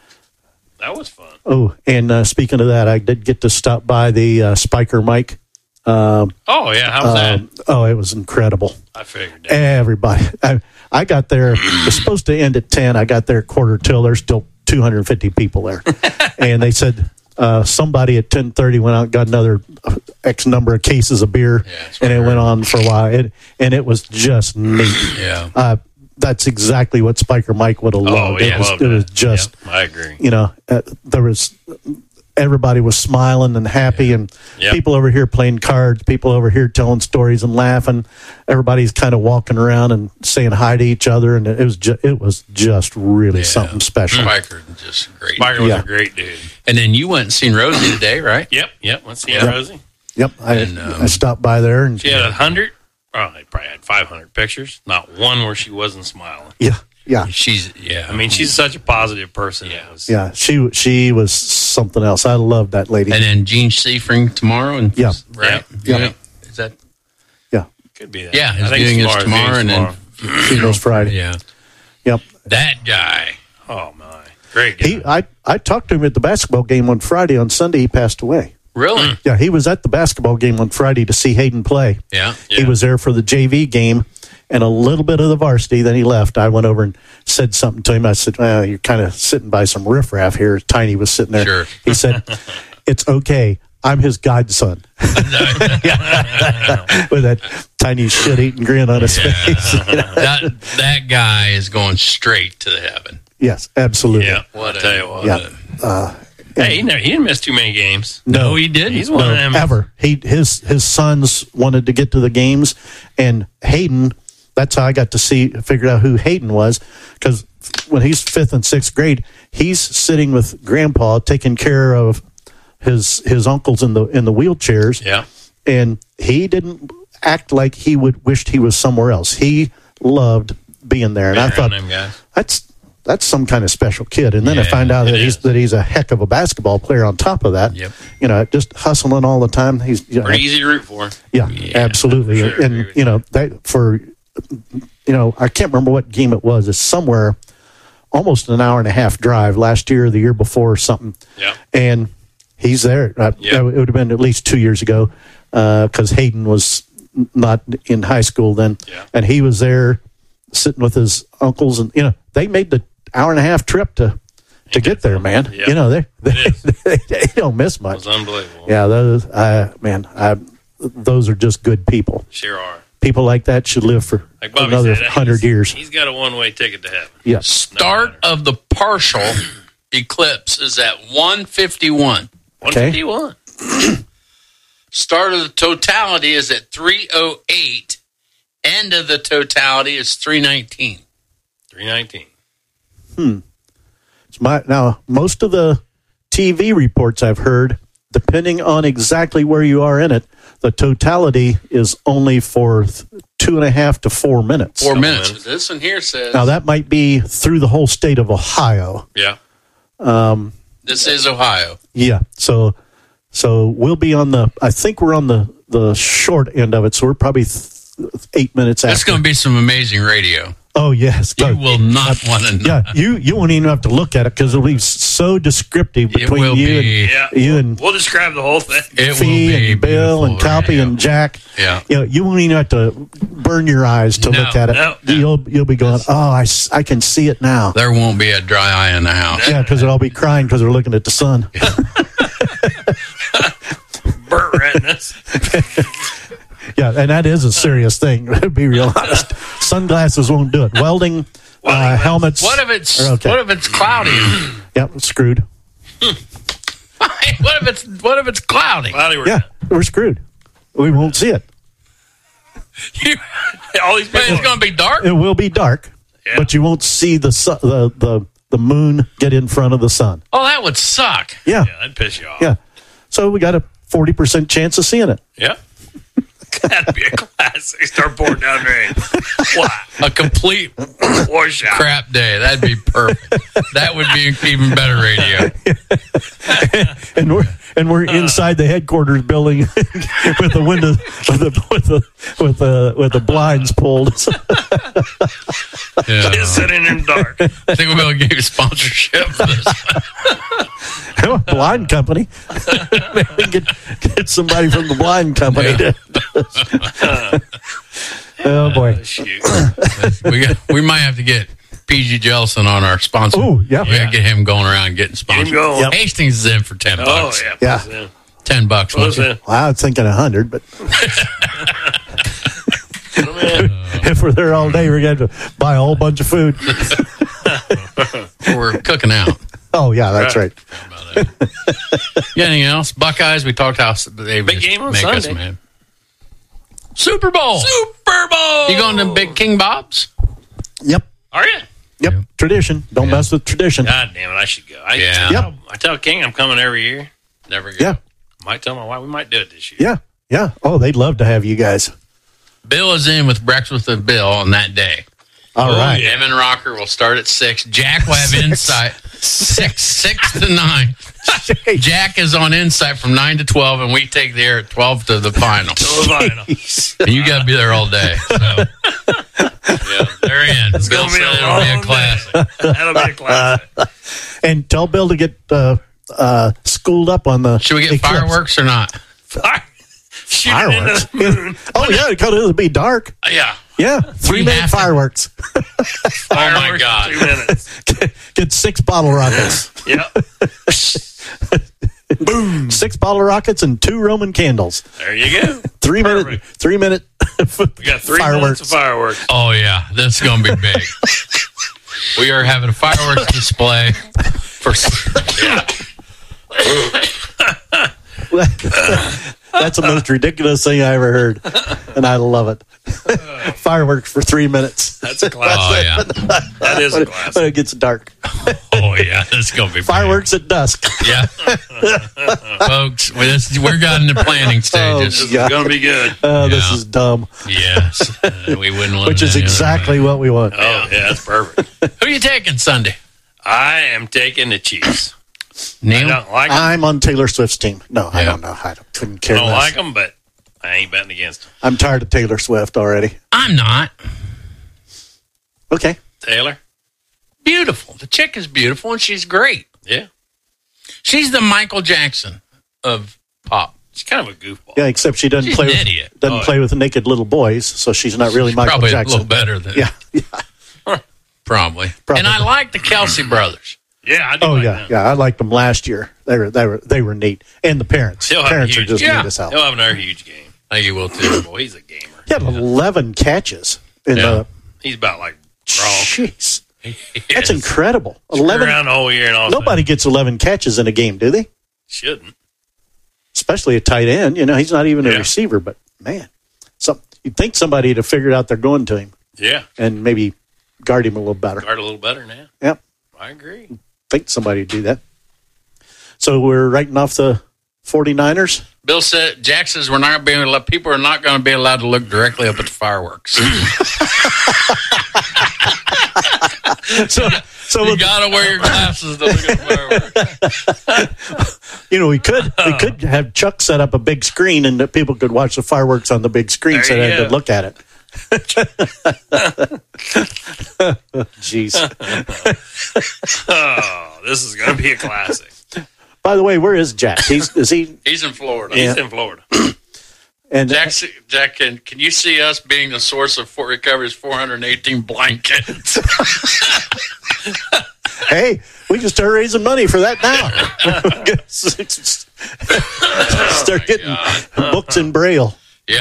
Speaker 4: That was fun.
Speaker 3: Oh, and uh, speaking of that, I did get to stop by the uh, Spiker Mike. Um,
Speaker 4: Oh, yeah. How was
Speaker 3: um, oh, it was incredible.
Speaker 4: that? I figured that.
Speaker 3: Everybody, I, I got there. It was supposed to end at ten. I got there at quarter till. There's still two hundred fifty people there, and they said uh, somebody at ten thirty went out and got another X number of cases of beer,
Speaker 2: Yeah, that's
Speaker 3: and
Speaker 2: what
Speaker 3: it
Speaker 2: I
Speaker 3: went
Speaker 2: heard.
Speaker 3: on for a while. It, and it was just neat.
Speaker 2: Yeah.
Speaker 3: Uh, that's exactly what Spiker Mike would have
Speaker 4: Oh,
Speaker 3: loved.
Speaker 4: yeah.
Speaker 3: it was,
Speaker 4: loved
Speaker 3: it was
Speaker 4: that.
Speaker 3: just.
Speaker 4: Yep, I agree.
Speaker 3: You know, uh, there was everybody was smiling and happy, and
Speaker 4: Yep.
Speaker 3: people over here playing cards, people over here telling stories and laughing. Everybody's kind of walking around and saying hi to each other, and it was ju- it was just really
Speaker 2: Yeah.
Speaker 3: something special.
Speaker 2: Spiker, just great.
Speaker 4: Spiker was
Speaker 3: Yeah.
Speaker 4: a great dude.
Speaker 2: And then you went and seen Rosie today, right?
Speaker 4: Yep. Yep. Let's see
Speaker 2: Yeah.
Speaker 4: Rosie.
Speaker 3: Yep, I,
Speaker 2: And, um,
Speaker 3: I stopped by there, and
Speaker 4: She had a hundred. Oh, they probably had five hundred pictures. Not one where she wasn't smiling.
Speaker 3: yeah, yeah,
Speaker 2: She's, yeah.
Speaker 4: I mean, she's such a positive person.
Speaker 2: Yeah.
Speaker 4: It was,
Speaker 3: yeah. She she was something else. I love that lady.
Speaker 2: And then Gene Seifring tomorrow. And
Speaker 3: Yeah.
Speaker 2: Right?
Speaker 3: Yeah.
Speaker 2: Yeah. Is that?
Speaker 3: yeah,
Speaker 4: could be that.
Speaker 2: Yeah,
Speaker 4: I
Speaker 2: his
Speaker 4: think
Speaker 2: viewing is
Speaker 4: tomorrow's
Speaker 2: tomorrow,
Speaker 4: viewing's
Speaker 2: and then
Speaker 3: funeral's Friday.
Speaker 2: Yeah.
Speaker 3: Yep.
Speaker 2: That guy.
Speaker 4: Oh my, great guy.
Speaker 3: He, I I talked to him at the basketball game on Friday. On Sunday, he passed away.
Speaker 2: Really?
Speaker 3: Yeah, he was at the basketball game on Friday to see Hayden play.
Speaker 2: Yeah.
Speaker 3: He
Speaker 4: Yeah.
Speaker 3: was there for the J V game and a little bit of the varsity. Then he left. I went over and said something to him. I said, well, you're kind of sitting by some riffraff here. Tiny was sitting there.
Speaker 2: Sure.
Speaker 3: He said, it's okay. I'm his godson. With that tiny shit-eating grin on his face.
Speaker 2: that that guy is going straight to the heaven.
Speaker 3: Yes, absolutely.
Speaker 4: Yeah.
Speaker 2: What
Speaker 4: I'll
Speaker 2: a-
Speaker 4: tell you what.
Speaker 3: Yeah.
Speaker 4: Hey, he, never, he didn't miss too many games.
Speaker 2: No, he didn't.
Speaker 4: He's one
Speaker 3: No,
Speaker 4: of them.
Speaker 3: ever. He his his sons wanted to get to the games, and Hayden. That's how I got to see figured out who Hayden was, because when he's fifth and sixth grade, he's sitting with Grandpa taking care of his his uncles in the in the wheelchairs.
Speaker 4: Yeah.
Speaker 3: And he didn't act like he would wished he was somewhere else. He loved being there, and
Speaker 4: Been
Speaker 3: I
Speaker 4: around
Speaker 3: thought
Speaker 4: them guys.
Speaker 3: that's that's some kind of special kid. And then I
Speaker 2: Yeah,
Speaker 3: find out
Speaker 4: it
Speaker 3: that he's
Speaker 4: is.
Speaker 3: that he's a heck of a basketball player on top of that.
Speaker 2: Yep.
Speaker 3: You know, just hustling all the time. He's you know,
Speaker 4: Pretty easy to root for.
Speaker 3: yeah, absolutely.
Speaker 4: for sure. Agree
Speaker 3: And
Speaker 4: with
Speaker 3: you know that for you know I can't remember what game it was. It's somewhere almost an hour and a half drive last year, or the year before, or something.
Speaker 4: Yeah.
Speaker 3: And he's there. Uh,
Speaker 4: Yeah.
Speaker 3: It would have been at least two years ago because Hayden was n- not in high school then,
Speaker 4: Yeah.
Speaker 3: and he was there sitting with his uncles, and you know they made the hour and a half trip to to get there, man.
Speaker 4: Yeah.
Speaker 3: You know they they,
Speaker 4: It
Speaker 3: they, they don't miss
Speaker 4: It
Speaker 3: much.
Speaker 4: was unbelievable.
Speaker 3: Yeah, those uh, man, I, those are just good people.
Speaker 4: Sure are.
Speaker 3: People like that should live for
Speaker 4: Like Bobby
Speaker 3: another
Speaker 4: said,
Speaker 3: hundred
Speaker 4: he's-
Speaker 3: years.
Speaker 4: He's got a one way ticket to heaven.
Speaker 3: Yes.
Speaker 2: Start of the partial eclipse is at one fifty-one.
Speaker 4: one fifty-one.
Speaker 2: Start of the totality is at three oh eight. End of the totality is three nineteen.
Speaker 4: three nineteen.
Speaker 3: Hmm. It's my, now, most of the T V reports I've heard, depending on exactly where you are in it, the totality is only for th- two and a half to four minutes.
Speaker 2: Four
Speaker 4: Couple
Speaker 2: minutes.
Speaker 4: minutes.
Speaker 2: This one here says.
Speaker 3: Now, that might be through the whole state of Ohio.
Speaker 4: Yeah.
Speaker 3: Um,
Speaker 2: This is Ohio.
Speaker 3: yeah. So so we'll be on the, I think we're on the, the short end of it. So we're probably th- eight minutes
Speaker 2: That's
Speaker 3: after.
Speaker 2: going to be some amazing radio.
Speaker 3: Oh, yes.
Speaker 2: You
Speaker 3: Go.
Speaker 2: will not want to know.
Speaker 3: Yeah, you, you won't even have to look at it because it'll be so descriptive
Speaker 2: It
Speaker 3: between
Speaker 2: will
Speaker 3: you
Speaker 2: be.
Speaker 3: and
Speaker 4: Yeah.
Speaker 3: you and
Speaker 4: We'll describe the whole thing.
Speaker 2: It will
Speaker 3: Fee
Speaker 2: be
Speaker 3: and Bill and
Speaker 2: beautiful
Speaker 3: Calpy
Speaker 2: radio.
Speaker 3: and Jack.
Speaker 2: Yeah.
Speaker 3: You know, you won't even have to burn your eyes to
Speaker 2: No,
Speaker 3: look at it.
Speaker 4: no, no.
Speaker 3: You'll you'll be going, oh, I, s- I can see it now.
Speaker 2: There won't be a dry eye in the house.
Speaker 3: Yeah, because they'll be crying because they're looking at the sun.
Speaker 4: Burnt retinas.
Speaker 3: Yeah, and that is a serious thing, to be real honest. Sunglasses won't do it. Welding, uh, helmets.
Speaker 2: What if it's
Speaker 3: are okay.
Speaker 2: what if it's cloudy?
Speaker 3: Yep, screwed.
Speaker 2: what if it's what if it's cloudy?
Speaker 4: Cloudy, we're
Speaker 3: Yeah, we're screwed. We won't see it.
Speaker 2: You-
Speaker 4: all these
Speaker 2: but
Speaker 4: people.
Speaker 2: it's going to be dark.
Speaker 3: It will be dark,
Speaker 4: Yeah.
Speaker 3: but you won't see the, su- the the the moon get in front of the sun.
Speaker 2: Oh, that would suck.
Speaker 3: Yeah,
Speaker 4: Yeah, that'd piss you off.
Speaker 3: yeah. So we got a forty percent chance of seeing it.
Speaker 4: Yeah. That'd be a classic. Start pouring down rain. Wow.
Speaker 2: A complete
Speaker 4: Washout.
Speaker 2: crap day. That'd be perfect. That would be even better radio.
Speaker 3: And we're and we're inside the headquarters building with the windows with the with the with the with the blinds pulled.
Speaker 2: Yeah.
Speaker 4: Just sitting in the dark.
Speaker 2: I think we'll be able to give you sponsorship for this.
Speaker 3: Blind company. Maybe we can get, get somebody from the blind company.
Speaker 2: Yeah.
Speaker 3: To, oh boy.
Speaker 4: Shoot.
Speaker 2: We got, we might have to get P G Jellison on our sponsor.
Speaker 3: Oh, yeah.
Speaker 2: We got to get him going around getting
Speaker 4: Get
Speaker 2: sponsored.
Speaker 4: him going.
Speaker 3: Yep.
Speaker 2: Hastings is in for ten
Speaker 4: Oh,
Speaker 2: bucks.
Speaker 4: yeah.
Speaker 3: Yeah.
Speaker 4: Put us in.
Speaker 2: Ten bucks.
Speaker 4: Put us
Speaker 2: won't you?
Speaker 4: in.
Speaker 3: Well, I was thinking a hundred, but
Speaker 4: Put 'em in.
Speaker 3: if we're there all day, we're going to have to buy a whole bunch of food.
Speaker 2: We're cooking out.
Speaker 3: Oh yeah, that's right.
Speaker 2: You got anything else? Buckeyes, we talked how they
Speaker 4: Big
Speaker 2: just
Speaker 4: game on
Speaker 2: make us
Speaker 4: Sunday.
Speaker 2: mad. Super Bowl.
Speaker 4: Super Bowl.
Speaker 2: You going to Big King Bob's?
Speaker 3: Yep,
Speaker 4: Are you?
Speaker 3: yep. Tradition. Don't mess with tradition.
Speaker 4: God damn it, I should go. I,
Speaker 2: Yeah.
Speaker 3: Yep.
Speaker 4: I tell King I'm coming every year.
Speaker 2: Never go.
Speaker 3: Yeah,
Speaker 4: Might tell my wife we might do it this year.
Speaker 3: yeah, yeah. Oh, they'd love to have you guys.
Speaker 2: Bill is in with Breakfast with Bill on that day.
Speaker 3: All
Speaker 2: Oh,
Speaker 3: right.
Speaker 2: yeah. Evan Rocker will start at six. Jack will have
Speaker 3: Six.
Speaker 2: insight. Six, six to nine. Jack is on insight from nine to twelve, and we take the air at twelve to the final.
Speaker 4: Till the final.
Speaker 2: And you got to be there all day. So, yeah, they're in.
Speaker 4: It's
Speaker 2: Bill
Speaker 4: gonna be
Speaker 2: said
Speaker 4: a
Speaker 2: it'll be a
Speaker 4: long
Speaker 2: classic.
Speaker 4: day. That'll be a classic.
Speaker 3: And tell Bill to get uh, uh, schooled up on the.
Speaker 2: Should we get
Speaker 3: eclipse.
Speaker 2: fireworks or not?
Speaker 4: Fire. Shoot it
Speaker 3: Fireworks.
Speaker 4: into the moon.
Speaker 3: Oh yeah, because it'll be dark.
Speaker 2: Yeah.
Speaker 3: Yeah, three
Speaker 2: We
Speaker 3: minute
Speaker 2: have to-
Speaker 3: fireworks.
Speaker 2: Oh, my
Speaker 4: Fireworks for
Speaker 2: God.
Speaker 4: Two minutes.
Speaker 3: get, get six bottle rockets.
Speaker 4: Yep.
Speaker 3: Boom. Six bottle rockets and two Roman candles.
Speaker 4: There you go.
Speaker 3: Three minute.
Speaker 4: Perfect.
Speaker 3: Three minute.
Speaker 4: We got three minutes of fireworks.
Speaker 2: Oh, yeah. This is going to be big. We are having a fireworks display for. Yeah.
Speaker 3: That's the most ridiculous thing I ever heard, and I love it. Fireworks for three minutes.
Speaker 4: That's a classic.
Speaker 2: Oh, yeah.
Speaker 4: That is a
Speaker 3: when,
Speaker 4: classic.
Speaker 3: when it gets dark.
Speaker 2: Oh, yeah. This is going to be big.
Speaker 3: Fireworks at dusk.
Speaker 2: Yeah. Folks, we're, this, we're got in the planning stages.
Speaker 4: This
Speaker 3: Yeah.
Speaker 4: is going to be good.
Speaker 3: Oh, this
Speaker 2: Yeah.
Speaker 3: is dumb.
Speaker 2: Yes. Uh, we wouldn't want
Speaker 3: Which is
Speaker 2: any other
Speaker 3: exactly what we want.
Speaker 4: Oh, yeah, that's perfect.
Speaker 2: way. Who are you taking Sunday?
Speaker 4: I am taking the Chiefs. I
Speaker 2: Neil?
Speaker 4: don't like them.
Speaker 3: I'm on Taylor Swift's team. No, I
Speaker 2: Yeah.
Speaker 3: don't know. I don't, couldn't
Speaker 4: I
Speaker 3: care
Speaker 4: don't
Speaker 3: less.
Speaker 4: like them, but I ain't betting against them.
Speaker 3: I'm tired of Taylor Swift already.
Speaker 2: I'm not.
Speaker 3: Okay.
Speaker 4: Taylor?
Speaker 2: Beautiful. The chick is beautiful, and she's great.
Speaker 4: Yeah.
Speaker 2: She's the Michael Jackson of pop.
Speaker 4: She's kind of a goofball.
Speaker 3: Yeah, except she doesn't
Speaker 2: She's
Speaker 3: play
Speaker 2: an
Speaker 3: with
Speaker 2: idiot.
Speaker 3: doesn't
Speaker 4: Oh,
Speaker 3: play with naked little boys, so she's not really Michael
Speaker 2: Probably
Speaker 3: Jackson.
Speaker 2: a little better than
Speaker 3: Yeah, yeah.
Speaker 2: Probably.
Speaker 3: Probably.
Speaker 2: And I like the Kelsey brothers.
Speaker 4: Yeah, I do
Speaker 3: Oh
Speaker 4: like
Speaker 3: yeah,
Speaker 4: them.
Speaker 3: yeah. I liked them last year. They were they were they were neat, and the parents.
Speaker 4: He'll have a
Speaker 3: parents are
Speaker 4: huge-
Speaker 3: just
Speaker 2: yeah.
Speaker 3: neat as hell.
Speaker 4: He'll have another huge game.
Speaker 2: I think you will too.
Speaker 4: Boy, he's a gamer.
Speaker 3: He had eleven catches in
Speaker 2: Yeah.
Speaker 3: the.
Speaker 4: He's about like Gronk.
Speaker 3: Jeez. That's incredible.
Speaker 4: Screw
Speaker 3: eleven
Speaker 4: around the whole year and all.
Speaker 3: Nobody gets eleven catches in a game, do they?
Speaker 4: Shouldn't.
Speaker 3: Especially a tight end. You know, he's not even a
Speaker 4: Yeah.
Speaker 3: receiver, but man, so you'd think somebody would have figured out they're going to him
Speaker 4: Yeah.
Speaker 3: and maybe guard him a little better.
Speaker 4: Guard a little better now.
Speaker 3: Yep.
Speaker 4: I agree.
Speaker 3: Think somebody would do that. So we're writing off the 49ers.
Speaker 2: Bill said, Jack says we're not being allowed, people are not going to be allowed to look directly up at the fireworks.
Speaker 3: so, so
Speaker 2: You got to wear your glasses to look at the fireworks.
Speaker 3: you know, we could we could have Chuck set up a big screen and that people could watch the fireworks on the big screen,
Speaker 4: There
Speaker 3: so
Speaker 4: you
Speaker 3: they had
Speaker 4: go.
Speaker 3: to look at it. Jeez.
Speaker 4: Oh, this is going to be a classic.
Speaker 3: By the way, where is Jack? He's is he?
Speaker 2: He's in Florida.
Speaker 3: Yeah.
Speaker 4: He's in Florida.
Speaker 3: And
Speaker 2: Jack, Jack can, can you see us being the source of Fort Recovery's four hundred eighteen blankets?
Speaker 3: hey, we can start raising money for that now. Start getting books in Braille.
Speaker 2: Yeah.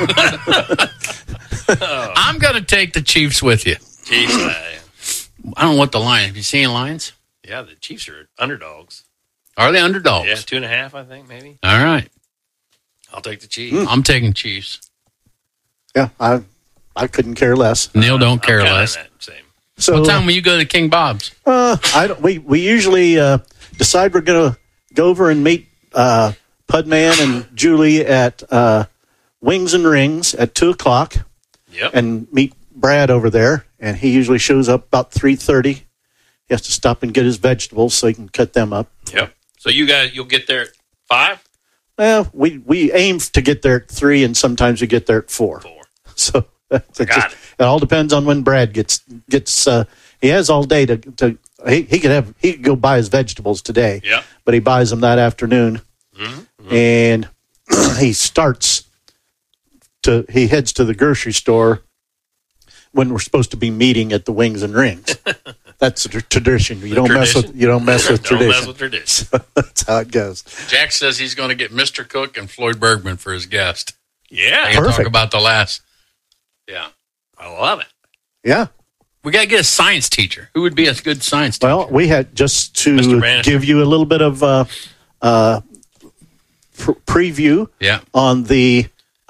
Speaker 2: I'm going to take the Chiefs with you.
Speaker 4: Chiefs. Uh,
Speaker 2: I don't know what the line. Have you seen lines?
Speaker 4: yeah, the Chiefs are underdogs.
Speaker 2: Are they underdogs?
Speaker 4: Yeah, two and a half, I think, maybe.
Speaker 2: All right.
Speaker 4: I'll take the Chiefs.
Speaker 2: I'm taking Chiefs.
Speaker 3: Yeah, I I couldn't care less.
Speaker 2: Neil don't
Speaker 4: I'm
Speaker 2: care
Speaker 4: kinda
Speaker 2: less.
Speaker 4: in that same.
Speaker 3: So
Speaker 2: What time will you go to King Bob's?
Speaker 3: Uh, I don't, we we usually uh, decide we're going to go over and meet uh, Pudman and Julie at uh, Wings and Rings at two o'clock,
Speaker 4: Yep.
Speaker 3: and meet Brad over there. And he usually shows up about three thirty. He has to stop and get his vegetables so he can cut them up.
Speaker 4: Yep. So you guys, you'll get there at five?
Speaker 3: Well, we we aim to get there at three, and sometimes we get there at four.
Speaker 4: Four.
Speaker 3: So that's
Speaker 4: Got
Speaker 3: just,
Speaker 4: it.
Speaker 3: it all depends on when Brad gets gets. Uh, he has all day to to. He, he could have he could go buy his vegetables today.
Speaker 4: Yep.
Speaker 3: But he buys them that afternoon,
Speaker 4: Mm-hmm.
Speaker 3: and he starts to he heads to the grocery store when we're supposed to be meeting at the Wings and Rings. That's a tr- tradition. You don't mess
Speaker 4: tradition.
Speaker 3: with you don't mess with
Speaker 4: Don't
Speaker 3: tradition.
Speaker 4: mess with tradition.
Speaker 3: That's how it goes.
Speaker 2: Jack says he's going to get Mister Cook and Floyd Bergman for his guest.
Speaker 4: Yeah.
Speaker 2: They can talk
Speaker 3: Perfect.
Speaker 2: about the last. Yeah.
Speaker 4: I love it.
Speaker 3: Yeah.
Speaker 2: We got to get a science teacher. Who would be a good science teacher?
Speaker 3: Well, we had just to
Speaker 4: Mister Bannister.
Speaker 3: give you a little bit of uh, uh, pr- preview
Speaker 2: yeah.
Speaker 3: on the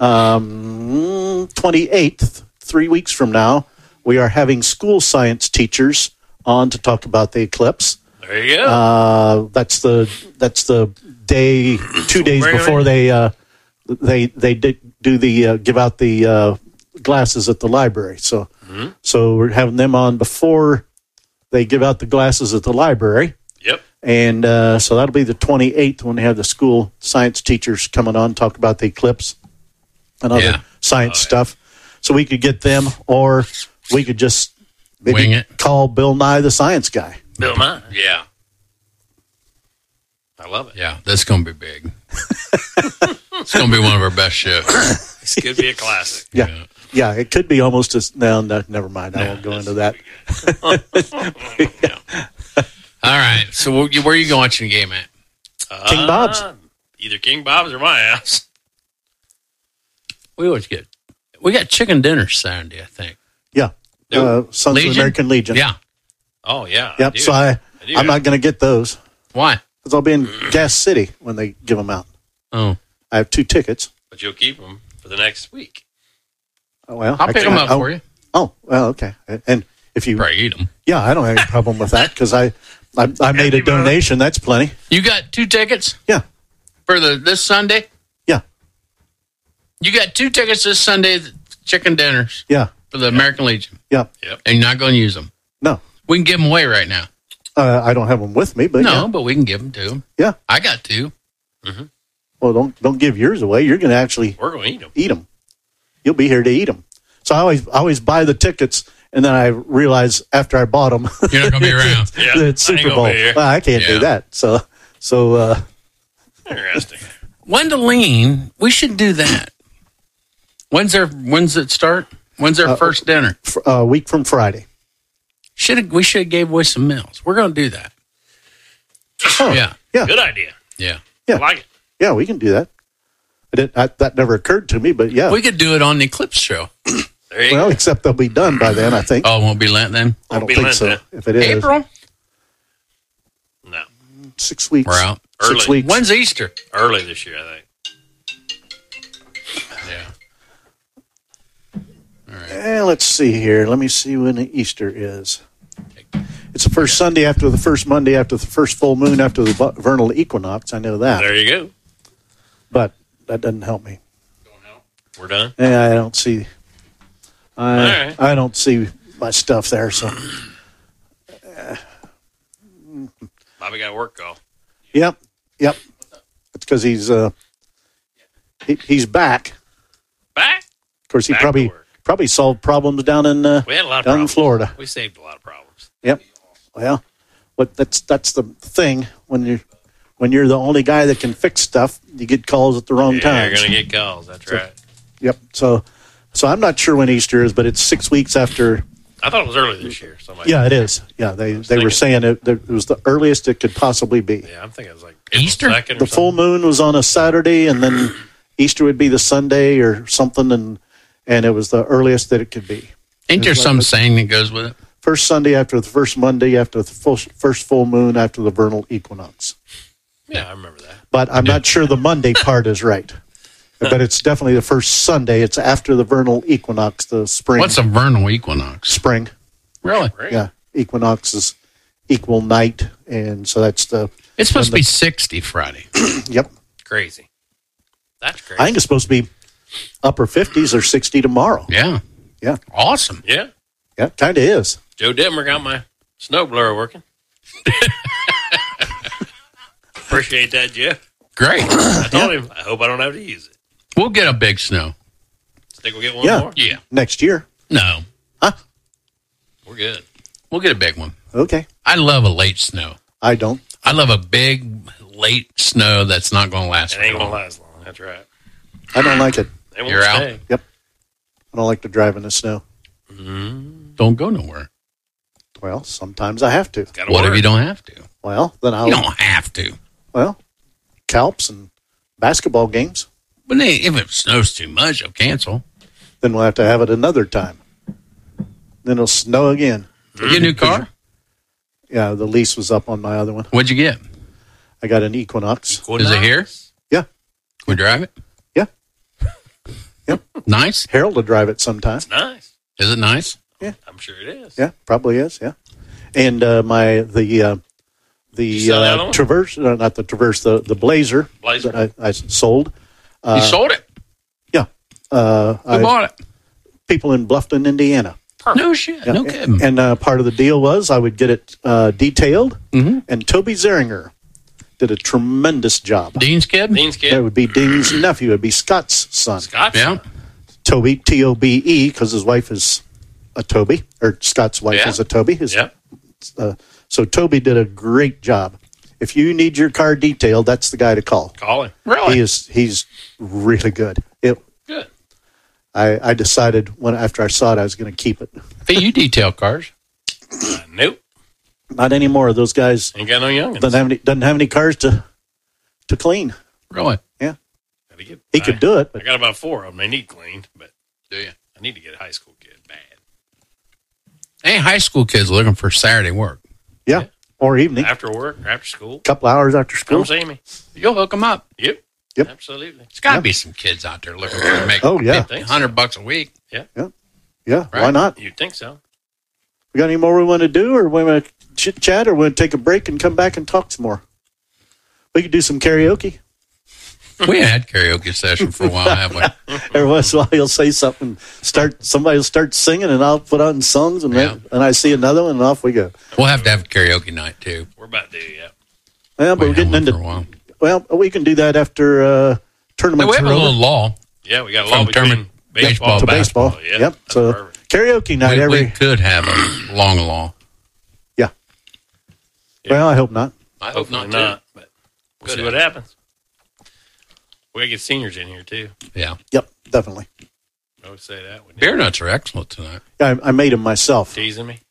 Speaker 3: um, twenty-eighth, three weeks from now. We are having school science teachers on to talk about the eclipse.
Speaker 4: There you go.
Speaker 3: Uh, that's the that's the day two days
Speaker 4: Right,
Speaker 3: before
Speaker 4: right.
Speaker 3: they uh, they they did do the uh, give out the uh, glasses at the library. So
Speaker 4: Mm-hmm.
Speaker 3: so we're having them on before they give out the glasses at the library.
Speaker 4: yep.
Speaker 3: And uh, so that'll be the twenty-eighth when they have the school science teachers coming on, talk about the eclipse and other
Speaker 2: Yeah.
Speaker 3: science stuff. So we could get them, or we could just maybe
Speaker 2: Wing it.
Speaker 3: call Bill Nye the science guy.
Speaker 4: Bill mine.
Speaker 2: Yeah.
Speaker 4: I love it.
Speaker 2: Yeah. That's going to be big. It's going to be one of our best shows.
Speaker 4: This could be a classic.
Speaker 3: Yeah.
Speaker 2: Yeah.
Speaker 3: Yeah, it could be almost as, no, no never mind. I won't go into that.
Speaker 2: All right. So where where are you going watching the game at?
Speaker 3: King Bob's.
Speaker 4: Uh, either King Bob's or my house.
Speaker 2: We always get. We got chicken dinner Saturday, I think.
Speaker 3: Yeah. Uh, Sons of
Speaker 2: Legion?
Speaker 3: the American Legion.
Speaker 2: Yeah.
Speaker 4: Oh, yeah.
Speaker 3: Yep.
Speaker 4: I do.
Speaker 3: So I,
Speaker 4: I do.
Speaker 3: I'm not going to get those
Speaker 2: Why?
Speaker 3: because I'll be in Gas City when they give them out.
Speaker 2: Oh,
Speaker 3: I have two tickets.
Speaker 4: But you'll keep them for the next week.
Speaker 3: Oh, well,
Speaker 2: I'll
Speaker 3: I
Speaker 2: pick
Speaker 3: can't-
Speaker 2: them up
Speaker 3: oh,
Speaker 2: for you.
Speaker 3: Oh, well, okay. And if you,
Speaker 2: Probably eat them.
Speaker 3: yeah, I don't have any problem with that because I, I, I made a
Speaker 4: Happy about it.
Speaker 3: donation. That's plenty.
Speaker 2: You got two tickets
Speaker 3: Yeah.
Speaker 2: for the this Sunday.
Speaker 3: Yeah.
Speaker 2: You got two tickets this Sunday, chicken dinners
Speaker 3: Yeah.
Speaker 2: for the American Legion,
Speaker 3: Yeah.
Speaker 2: and you're not going to use them.
Speaker 3: No,
Speaker 2: We can give them away right now.
Speaker 3: uh, I don't have them with me, but
Speaker 2: No,
Speaker 3: yeah.
Speaker 2: but we can give them to them.
Speaker 3: Yeah.
Speaker 2: I got two.
Speaker 3: Well, don't don't give yours away. You're going to actually
Speaker 4: We're going to eat them.
Speaker 3: eat them. You'll be here to eat them. So I always I always buy the tickets, and then I realize after I bought them,
Speaker 2: You're not going to be around.
Speaker 4: Yeah,
Speaker 3: it's
Speaker 4: I ain't
Speaker 3: Super
Speaker 4: gonna
Speaker 3: Bowl.
Speaker 4: be here.
Speaker 3: Well, I can't do
Speaker 2: Yeah.
Speaker 3: that. So so uh,
Speaker 4: Interesting.
Speaker 2: Wendeline, we should do that. When's their When's it start? When's their first dinner?
Speaker 3: f- a week from Friday.
Speaker 2: Should we should have gave away some meals? We're going to do that.
Speaker 3: Oh,
Speaker 2: Yeah,
Speaker 3: yeah,
Speaker 4: Good idea.
Speaker 2: yeah.
Speaker 3: Yeah.
Speaker 4: I like it.
Speaker 3: yeah. We can do that. I did, I, that never occurred to me, but yeah,
Speaker 2: We could do it on the Eclipse show.
Speaker 4: There you
Speaker 3: Well,
Speaker 4: go.
Speaker 3: except they'll be done by then, I think.
Speaker 2: Oh, it won't be Lent then?
Speaker 3: I don't
Speaker 4: won't be
Speaker 3: think
Speaker 4: Lent
Speaker 3: so.
Speaker 4: then.
Speaker 3: If it is,
Speaker 2: April?
Speaker 4: No,
Speaker 3: six weeks.
Speaker 2: We're out.
Speaker 3: Six
Speaker 4: Early.
Speaker 3: weeks.
Speaker 2: When's Easter?
Speaker 4: early this year, I think.
Speaker 2: Yeah.
Speaker 3: Eh, let's see here. Let me see when Easter is. It's the first Sunday after the first Monday after the first full moon after the bu- vernal equinox. I know that,
Speaker 4: There you go.
Speaker 3: but that doesn't help me.
Speaker 4: We're done.
Speaker 3: Yeah, I don't see. I
Speaker 4: All right.
Speaker 3: I don't see my stuff there. So,
Speaker 4: Bobby got a work call.
Speaker 3: yep, yep. It's because he's uh he, he's back.
Speaker 4: Back.
Speaker 3: Of course, he
Speaker 4: Back to
Speaker 3: probably
Speaker 4: work.
Speaker 3: probably solved problems down in uh,
Speaker 4: We had a lot of
Speaker 3: down in
Speaker 4: problems.
Speaker 3: Florida.
Speaker 4: We saved a lot of problems.
Speaker 3: Yep. Well, but that's that's the thing when you when you're the only guy that can fix stuff, you get calls at the wrong
Speaker 4: Yeah,
Speaker 3: times.
Speaker 4: you're gonna get calls. That's right.
Speaker 3: Yep. So, so I'm not sure when Easter is, but it's six weeks after.
Speaker 4: I thought it was early this year. Somebody.
Speaker 3: Yeah, it is. Yeah, they
Speaker 4: was
Speaker 3: they were
Speaker 4: thinking-
Speaker 3: saying it, that it was the earliest it could possibly be.
Speaker 4: Yeah, I'm thinking it was like April
Speaker 2: Easter?
Speaker 4: second or
Speaker 3: The full
Speaker 4: something.
Speaker 3: moon was on a Saturday, and then Easter would be the Sunday or something, and and it was the earliest that it could be.
Speaker 2: Ain't there
Speaker 3: It's like
Speaker 2: some
Speaker 3: the-
Speaker 2: saying that goes with it?
Speaker 3: First Sunday after the first Monday after the full, first full moon after the vernal equinox.
Speaker 4: Yeah, I remember that.
Speaker 3: But I'm not sure the Monday part is right. But it's definitely the first Sunday. It's after the vernal equinox, the spring.
Speaker 2: What's a vernal equinox?
Speaker 3: spring?
Speaker 2: Really?
Speaker 4: Right?
Speaker 3: Yeah, equinox is equal night, and so that's the.
Speaker 2: It's supposed to be sixty Friday.
Speaker 3: Yep,
Speaker 4: Crazy. That's crazy.
Speaker 3: I think it's supposed to be upper fifties or sixty tomorrow.
Speaker 2: Yeah.
Speaker 3: Yeah,
Speaker 2: Awesome.
Speaker 4: yeah.
Speaker 3: yeah, kind of is.
Speaker 4: Joe Detmer got my snow blower working. Appreciate that, Jeff.
Speaker 2: Great.
Speaker 4: I told him, I hope I don't have to use it.
Speaker 2: We'll get a big snow.
Speaker 4: Think we'll get one
Speaker 3: Yeah.
Speaker 4: more?
Speaker 2: Yeah.
Speaker 3: Next year.
Speaker 2: No.
Speaker 4: We're good.
Speaker 2: We'll get a big one.
Speaker 3: Okay,
Speaker 2: I love a late snow.
Speaker 3: I don't.
Speaker 2: I love a big late snow that's not going to last
Speaker 4: It
Speaker 2: very
Speaker 4: ain't going to
Speaker 2: long.
Speaker 4: last long. That's right.
Speaker 3: I don't like it.
Speaker 4: They won't
Speaker 2: You're out?
Speaker 4: stay.
Speaker 3: Yep, I don't like to drive in the snow.
Speaker 2: Don't go nowhere.
Speaker 3: Well, sometimes I have to.
Speaker 4: Gotta
Speaker 2: What
Speaker 4: work.
Speaker 2: if you don't have to?
Speaker 3: Well, then I'll.
Speaker 2: You don't have to.
Speaker 3: Well, calps and basketball games.
Speaker 2: But they, if it snows too much, you'll cancel.
Speaker 3: Then we'll have to have it another time. Then it'll snow again.
Speaker 2: You get a new car?
Speaker 3: Yeah, the lease was up on my other one.
Speaker 2: What'd you get?
Speaker 3: I got an Equinox.
Speaker 2: Is it here?
Speaker 3: Yeah,
Speaker 2: We drive it?
Speaker 3: yeah. Yep.
Speaker 2: Nice?
Speaker 3: Harold will drive it sometime.
Speaker 4: Nice.
Speaker 2: Is it nice?
Speaker 4: I'm sure it is.
Speaker 3: Yeah, probably is. Yeah, and uh, my the uh, the
Speaker 4: sell that
Speaker 3: uh,
Speaker 4: one?
Speaker 3: Traverse, uh, not the Traverse, the the Blazer,
Speaker 4: Blazer.
Speaker 3: that I, I sold.
Speaker 2: you sold it?
Speaker 3: Yeah, uh,
Speaker 2: Who
Speaker 3: I,
Speaker 2: bought it?
Speaker 3: people in Bluffton, Indiana.
Speaker 2: No shit.
Speaker 3: Yeah.
Speaker 2: No kidding.
Speaker 3: And uh, part of the deal was I would get it uh, detailed,
Speaker 2: Mm-hmm.
Speaker 3: and Toby Zeringer did a tremendous job.
Speaker 2: Dean's kid?
Speaker 4: Dean's
Speaker 3: That
Speaker 4: kid.
Speaker 3: would be Dean's nephew. It'd be Scott's son.
Speaker 4: Scotch.
Speaker 2: Yeah.
Speaker 3: Toby, T O B E, because his wife is a Toby, or Scott's wife
Speaker 4: Yeah.
Speaker 3: is a Toby. His,
Speaker 4: Yep.
Speaker 3: uh, so Toby did a great job. If you need your car detailed, that's the guy to call.
Speaker 4: Call him.
Speaker 2: Really?
Speaker 3: He is he's really good. It,
Speaker 4: Good.
Speaker 3: I, I decided when after I saw it, I was going to keep it.
Speaker 2: Hey, you detail cars.
Speaker 4: Uh, nope.
Speaker 3: Not anymore. Those guys
Speaker 4: Ain't got no youngins.
Speaker 3: doesn't have any doesn't have any cars to to clean.
Speaker 2: Really?
Speaker 3: Yeah,
Speaker 4: Gotta get-
Speaker 3: he
Speaker 4: I-
Speaker 3: could do it,
Speaker 4: I
Speaker 3: but
Speaker 4: got about four of them. They need cleaned, but
Speaker 2: Do you?
Speaker 4: I need to get a high school kid bad.
Speaker 2: Hey, high school kids looking for Saturday work.
Speaker 3: yeah, or evening,
Speaker 4: After work or after school.
Speaker 3: couple hours after
Speaker 4: Come
Speaker 3: school.
Speaker 4: see me.
Speaker 2: You'll hook them up.
Speaker 4: Yep.
Speaker 3: Yep.
Speaker 4: Absolutely.
Speaker 2: There's got to be some kids out there looking for make
Speaker 3: Oh, yeah.
Speaker 2: fifty, one hundred bucks a week.
Speaker 3: Yeah, why
Speaker 2: Right.
Speaker 3: not?
Speaker 4: You'd think so.
Speaker 3: We got any more we want to do, or we want to chit chat, or we want to take a break and come back and talk some more? We could do some karaoke.
Speaker 2: We had karaoke session for a while, have we?
Speaker 3: Every once in a while, you'll say something, start somebody will start singing, and I'll put on songs, and then and I see another one, and off we go.
Speaker 2: We'll have to have a karaoke night too.
Speaker 4: We're about to do, yeah.
Speaker 3: Well, but
Speaker 2: We
Speaker 3: we're
Speaker 2: had
Speaker 3: getting
Speaker 2: one
Speaker 3: into
Speaker 2: for a while.
Speaker 3: well, we can do that after uh,
Speaker 2: Hey,
Speaker 3: tournaments
Speaker 2: we have
Speaker 3: are
Speaker 2: a
Speaker 3: over.
Speaker 2: little law.
Speaker 4: Yeah, we got a
Speaker 2: From
Speaker 4: lot between
Speaker 2: tournament
Speaker 4: baseball,
Speaker 3: to
Speaker 4: and
Speaker 3: baseball.
Speaker 4: basketball. Yeah,
Speaker 3: Yep.
Speaker 4: that's
Speaker 3: So
Speaker 4: perfect.
Speaker 3: karaoke night
Speaker 2: We,
Speaker 3: every.
Speaker 2: we could have a long law.
Speaker 3: yeah.
Speaker 4: Yeah.
Speaker 3: Well, I hope not.
Speaker 2: I hope
Speaker 4: Hopefully
Speaker 2: not.
Speaker 4: not,
Speaker 2: too.
Speaker 4: but we'll
Speaker 2: Could
Speaker 4: see what happens. We got to get seniors in here, too.
Speaker 2: Yeah.
Speaker 3: Yep, definitely.
Speaker 4: I would say that. wouldn't
Speaker 2: Beer
Speaker 4: you?
Speaker 2: nuts are excellent tonight.
Speaker 3: I, I made them myself.
Speaker 4: Teasing me?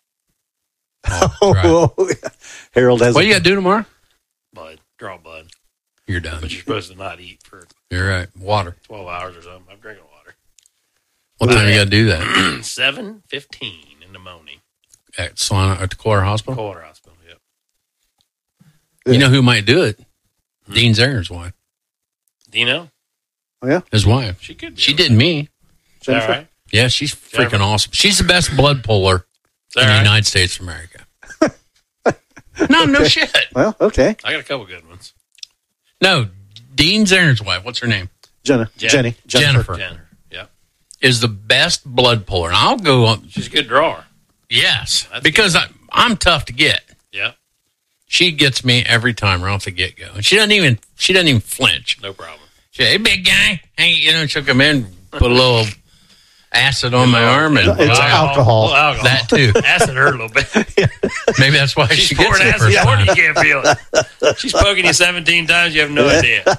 Speaker 2: Oh, right.
Speaker 3: Harold has.
Speaker 2: What
Speaker 3: a-
Speaker 2: you got to do tomorrow?
Speaker 4: Bud. Draw blood.
Speaker 2: You're done.
Speaker 4: But you're supposed to not eat for
Speaker 2: You're right. Water.
Speaker 4: twelve hours or something. I'm drinking water.
Speaker 2: What time you got to do that?
Speaker 4: seven fifteen in the morning.
Speaker 2: At Solana, at the Coldwater Hospital?
Speaker 4: Coldwater Hospital, yep.
Speaker 2: You know who might do it? Hmm. Dean Zahner's wife.
Speaker 4: Do you know?
Speaker 3: Oh, yeah?
Speaker 2: His wife.
Speaker 4: She could.
Speaker 2: She did me.
Speaker 3: Jennifer?
Speaker 4: All right.
Speaker 2: Yeah, she's freaking
Speaker 4: Jennifer.
Speaker 2: awesome. She's the best blood puller in
Speaker 4: right?
Speaker 2: the United States of America. No, no shit.
Speaker 3: Well, okay.
Speaker 4: I got a couple good ones.
Speaker 2: No, Dean Zahner's wife, what's her name?
Speaker 3: Jenna,
Speaker 4: Jen-
Speaker 3: Jenny.
Speaker 2: Jennifer.
Speaker 4: Jenner, yeah.
Speaker 2: Is the best blood puller. And I'll go on.
Speaker 4: She's a good drawer.
Speaker 2: Yes,
Speaker 4: That's
Speaker 2: because I, I'm tough to get.
Speaker 4: Yeah,
Speaker 2: She gets me every time right off the get go, and she doesn't even she doesn't even flinch.
Speaker 4: no problem.
Speaker 2: She, hey, big guy, hey, you know, she'll come in, put a little acid on my arm, and
Speaker 3: It's alcohol.
Speaker 4: Well, alcohol.
Speaker 2: that too.
Speaker 4: Acid hurt a little bit.
Speaker 2: Maybe that's why
Speaker 4: She's
Speaker 2: she gets
Speaker 4: pouring
Speaker 2: it the
Speaker 4: acid.
Speaker 2: first
Speaker 4: Yeah,
Speaker 2: time.
Speaker 4: you can't feel it. She's poking you seventeen times. You have no idea.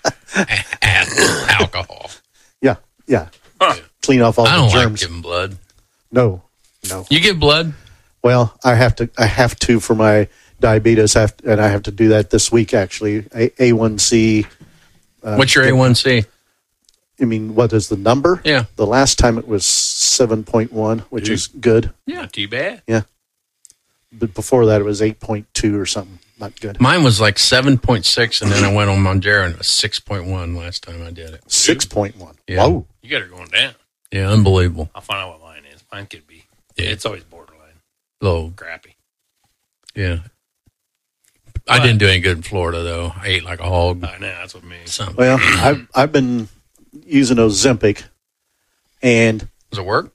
Speaker 2: Alcohol.
Speaker 3: Yeah, yeah.
Speaker 4: Huh.
Speaker 3: Clean off all
Speaker 2: I
Speaker 3: the
Speaker 2: don't like
Speaker 3: germs.
Speaker 2: giving blood.
Speaker 3: No, no.
Speaker 2: You give blood?
Speaker 3: Well, I have to. I have to for my diabetes, have and I have to do that this week. Actually, A one C. Uh,
Speaker 2: What's your A one C?
Speaker 3: I mean, what is the number?
Speaker 2: Yeah.
Speaker 3: The last time it was seven point one, which
Speaker 4: Dude.
Speaker 3: is good.
Speaker 2: Yeah.
Speaker 4: Not too bad.
Speaker 3: But before that, it was eight point two or something. Not good.
Speaker 2: Mine was like seven point six, and then I went on Monjaro, and it was six point one last time I did it.
Speaker 3: six point one.
Speaker 2: Yeah.
Speaker 3: Whoa.
Speaker 4: You got her going down.
Speaker 2: Yeah, unbelievable.
Speaker 4: I'll find out what mine is. Mine could be.
Speaker 2: Yeah.
Speaker 4: It's always borderline.
Speaker 2: Low.
Speaker 4: Crappy.
Speaker 2: Yeah. I
Speaker 4: But-
Speaker 2: didn't do any good in Florida, though. I ate like a hog.
Speaker 4: I know. That's what me.
Speaker 2: Something.
Speaker 3: Well, I've I've been using Ozempic, and
Speaker 2: Does it work?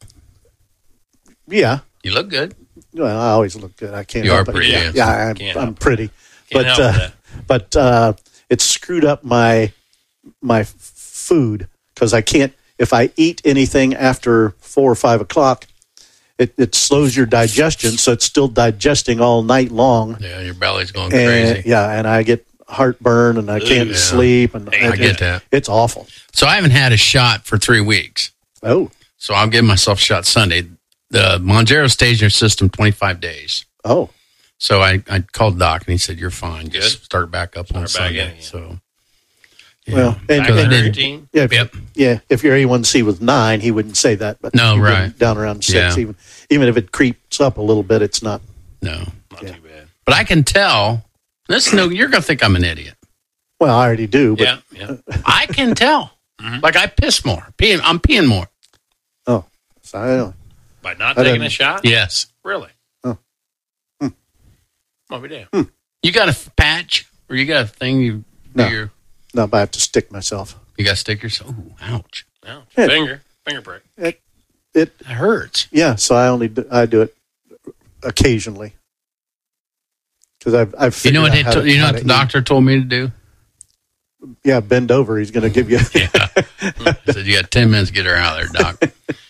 Speaker 3: yeah,
Speaker 2: You look good.
Speaker 3: well, I always look good. I can't.
Speaker 2: You
Speaker 3: help
Speaker 2: are
Speaker 3: it.
Speaker 2: pretty
Speaker 3: Yeah,
Speaker 2: handsome.
Speaker 3: yeah I'm,
Speaker 4: Can't
Speaker 3: I'm
Speaker 4: help it.
Speaker 3: pretty.
Speaker 4: Can't
Speaker 3: but
Speaker 4: help
Speaker 3: uh,
Speaker 4: that.
Speaker 3: but uh, it screwed up my my f- food because I can't. If I eat anything after four or five o'clock, it, it slows your digestion, so it's still digesting all night long.
Speaker 2: Yeah, your belly's going
Speaker 3: And
Speaker 2: crazy.
Speaker 3: yeah, and I get heartburn and I can't
Speaker 2: Yeah.
Speaker 3: sleep, and
Speaker 4: Hey,
Speaker 2: I
Speaker 3: it-
Speaker 2: get that.
Speaker 3: It's awful.
Speaker 2: So I haven't had a shot for three weeks.
Speaker 3: Oh,
Speaker 2: So I'll give myself a shot Sunday. The Monjaro stays in your system twenty-five days.
Speaker 3: oh,
Speaker 2: So I, I called Doc, and he said, you're fine. Just
Speaker 4: Good.
Speaker 2: start back up on
Speaker 4: Start back in
Speaker 2: Sunday.
Speaker 4: again.
Speaker 2: So, yeah.
Speaker 3: well, and,
Speaker 4: Back
Speaker 2: Because I
Speaker 4: in
Speaker 3: and
Speaker 2: didn't-
Speaker 4: routine.
Speaker 3: yeah, if,
Speaker 2: Yep.
Speaker 3: yeah. If your A one C was nine, he wouldn't say that. But
Speaker 2: No,
Speaker 3: you've been
Speaker 2: right.
Speaker 3: down around six,
Speaker 2: Yeah.
Speaker 3: even even if it creeps up a little bit, it's not.
Speaker 2: No.
Speaker 4: Not
Speaker 3: Yeah.
Speaker 4: too bad.
Speaker 2: But I can tell. This no, you're going to think I'm an idiot.
Speaker 3: Well, I already do, but
Speaker 4: Yeah. Yeah.
Speaker 2: I can tell.
Speaker 4: Mhm.
Speaker 2: Like I piss more. Peeing, I'm peeing more.
Speaker 3: oh, so I don't.
Speaker 4: By not
Speaker 3: I
Speaker 4: taking
Speaker 3: didn't-
Speaker 4: a shot?
Speaker 2: Yes.
Speaker 4: Really?
Speaker 3: Oh. Hmm.
Speaker 4: What we do?
Speaker 2: You got a f- patch or you got a thing you do
Speaker 3: No.
Speaker 2: your,
Speaker 3: No, but I have to stick myself.
Speaker 2: you got stickers? Oh, ouch.
Speaker 4: No.
Speaker 3: Yeah.
Speaker 4: Finger. Finger prick.
Speaker 3: It, it,
Speaker 2: That hurts.
Speaker 3: yeah. So I only do, I do it occasionally because I've I've
Speaker 2: You know
Speaker 3: figured
Speaker 2: what?
Speaker 3: out
Speaker 2: It
Speaker 3: how
Speaker 2: to,
Speaker 3: to-
Speaker 2: you know
Speaker 3: how
Speaker 2: what
Speaker 3: to
Speaker 2: the doctor told me to do?
Speaker 3: eat. Yeah, bend over. He's going to give you.
Speaker 2: Yeah. I said, you got ten minutes to get her out of there,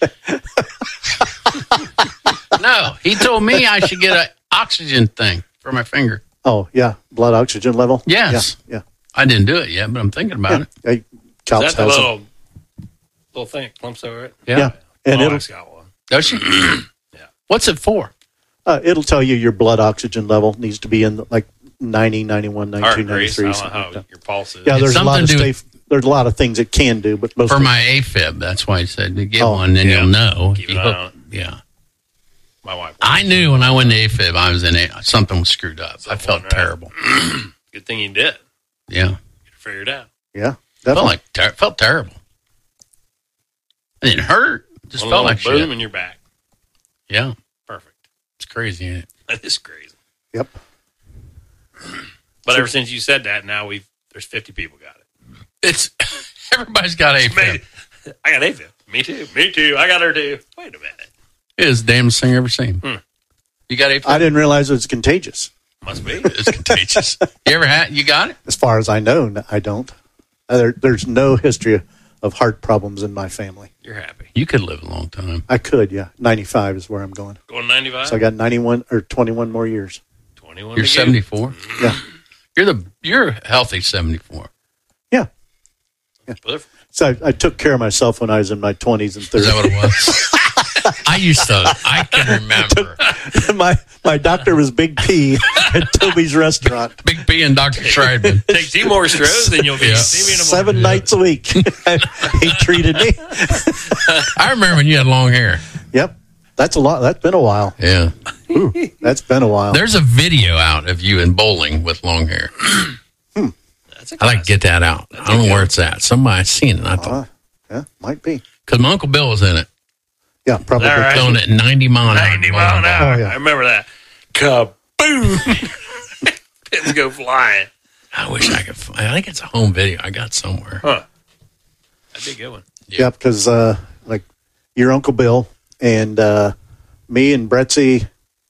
Speaker 2: doc. No, he told me I should get an oxygen thing for my finger.
Speaker 3: Oh yeah, blood oxygen level.
Speaker 2: Yes.
Speaker 3: Yeah,
Speaker 2: I didn't do it yet, but I'm thinking about it.
Speaker 3: yeah. Hey,
Speaker 4: Is
Speaker 3: Couch
Speaker 4: that the
Speaker 3: has them.
Speaker 4: little, little thing that clumps over it?
Speaker 2: Yeah.
Speaker 3: Yeah, and
Speaker 4: oh,
Speaker 3: it'll
Speaker 4: I've got one.
Speaker 2: Does she?
Speaker 4: Yeah.
Speaker 2: What's it for?
Speaker 3: uh, it'll tell you your blood oxygen level needs to be in the, like ninety, ninety-one,
Speaker 4: Heart
Speaker 3: ninety-two,
Speaker 4: race. I
Speaker 3: ninety-three.
Speaker 4: don't know
Speaker 3: something
Speaker 4: how
Speaker 3: like that.
Speaker 4: your pulse is.
Speaker 3: Yeah,
Speaker 2: It's
Speaker 3: there's a lot
Speaker 2: something
Speaker 3: of
Speaker 2: to do
Speaker 3: stay, there's a lot of things it can do, but most
Speaker 2: For
Speaker 3: of
Speaker 2: my AFib. That's why he said to get
Speaker 3: Oh,
Speaker 2: one, then
Speaker 4: yeah.
Speaker 2: you'll know.
Speaker 4: Keep
Speaker 2: You
Speaker 4: an eye
Speaker 2: hook-
Speaker 4: on it.
Speaker 2: Yeah.
Speaker 4: My wife.
Speaker 2: I knew when I went to AFib, I was in a, something was screwed up. I felt
Speaker 4: right.
Speaker 2: terrible.
Speaker 4: Good thing you did.
Speaker 2: Yeah.
Speaker 4: You figured it out.
Speaker 3: yeah,
Speaker 2: Felt
Speaker 3: definitely.
Speaker 2: like ter- felt terrible. It didn't hurt. Just
Speaker 4: One
Speaker 2: felt
Speaker 4: little
Speaker 2: like
Speaker 4: boom
Speaker 2: shit.
Speaker 4: in your back.
Speaker 2: Yeah.
Speaker 4: Perfect.
Speaker 2: It's crazy, ain't it?
Speaker 4: That is crazy.
Speaker 3: Yep.
Speaker 4: But ever since you said that, now we've there's fifty people got it.
Speaker 2: It's everybody's got AFib.
Speaker 4: Amazing. I got AFib. Me too. Me too. I got her too. Wait a minute.
Speaker 2: It is the damnest thing I've ever seen.
Speaker 4: Hmm.
Speaker 2: You got AFib?
Speaker 3: I didn't realize it was contagious.
Speaker 4: Must be.
Speaker 2: It's contagious. You ever had? You got it?
Speaker 3: As far as I know, n- I don't. Uh, There, there's no history of heart problems in my family.
Speaker 4: You're happy.
Speaker 2: You could live a long time.
Speaker 3: I could, yeah. ninety-five is where I'm going.
Speaker 4: Going ninety-five?
Speaker 3: So I got ninety-one or twenty-one more years.
Speaker 4: twenty-one.
Speaker 2: You're
Speaker 4: to go.
Speaker 2: seventy-four.
Speaker 3: Yeah.
Speaker 2: You're the you're healthy seventy-four.
Speaker 3: Yeah.
Speaker 4: Different.
Speaker 3: So I, I took care of myself when I was in my twenties and
Speaker 2: Is
Speaker 3: thirties.
Speaker 2: that what it was? I used to. I can remember.
Speaker 3: my my doctor was Big P at Toby's restaurant.
Speaker 2: Big P and Doctor Schreidman.
Speaker 4: Take two more strokes and you'll be
Speaker 2: Yeah.
Speaker 4: see me in the
Speaker 3: Seven
Speaker 4: morning.
Speaker 3: nights a week. He treated me.
Speaker 2: I remember when you had long hair.
Speaker 3: Yep. That's a lot. That's been a while.
Speaker 2: Yeah.
Speaker 3: Ooh, that's been a while.
Speaker 2: There's a video out of you in bowling with long hair.
Speaker 4: That's a
Speaker 2: I like to get that out. I don't know where it's at. Somebody's seen it. I thought.
Speaker 3: Uh, yeah, might be.
Speaker 2: Because my Uncle Bill was in it.
Speaker 3: Yeah, probably.
Speaker 4: All right.
Speaker 2: Throwing it ninety mile an hour.
Speaker 4: ninety mile an hour.
Speaker 3: Oh, yeah.
Speaker 4: I remember that. Kaboom! Pins go flying.
Speaker 2: I wish I could. Find, I think it's a home video I got somewhere.
Speaker 4: Huh. That'd be a good one.
Speaker 3: Yeah, because uh, like your Uncle Bill and uh, me and Brettsy.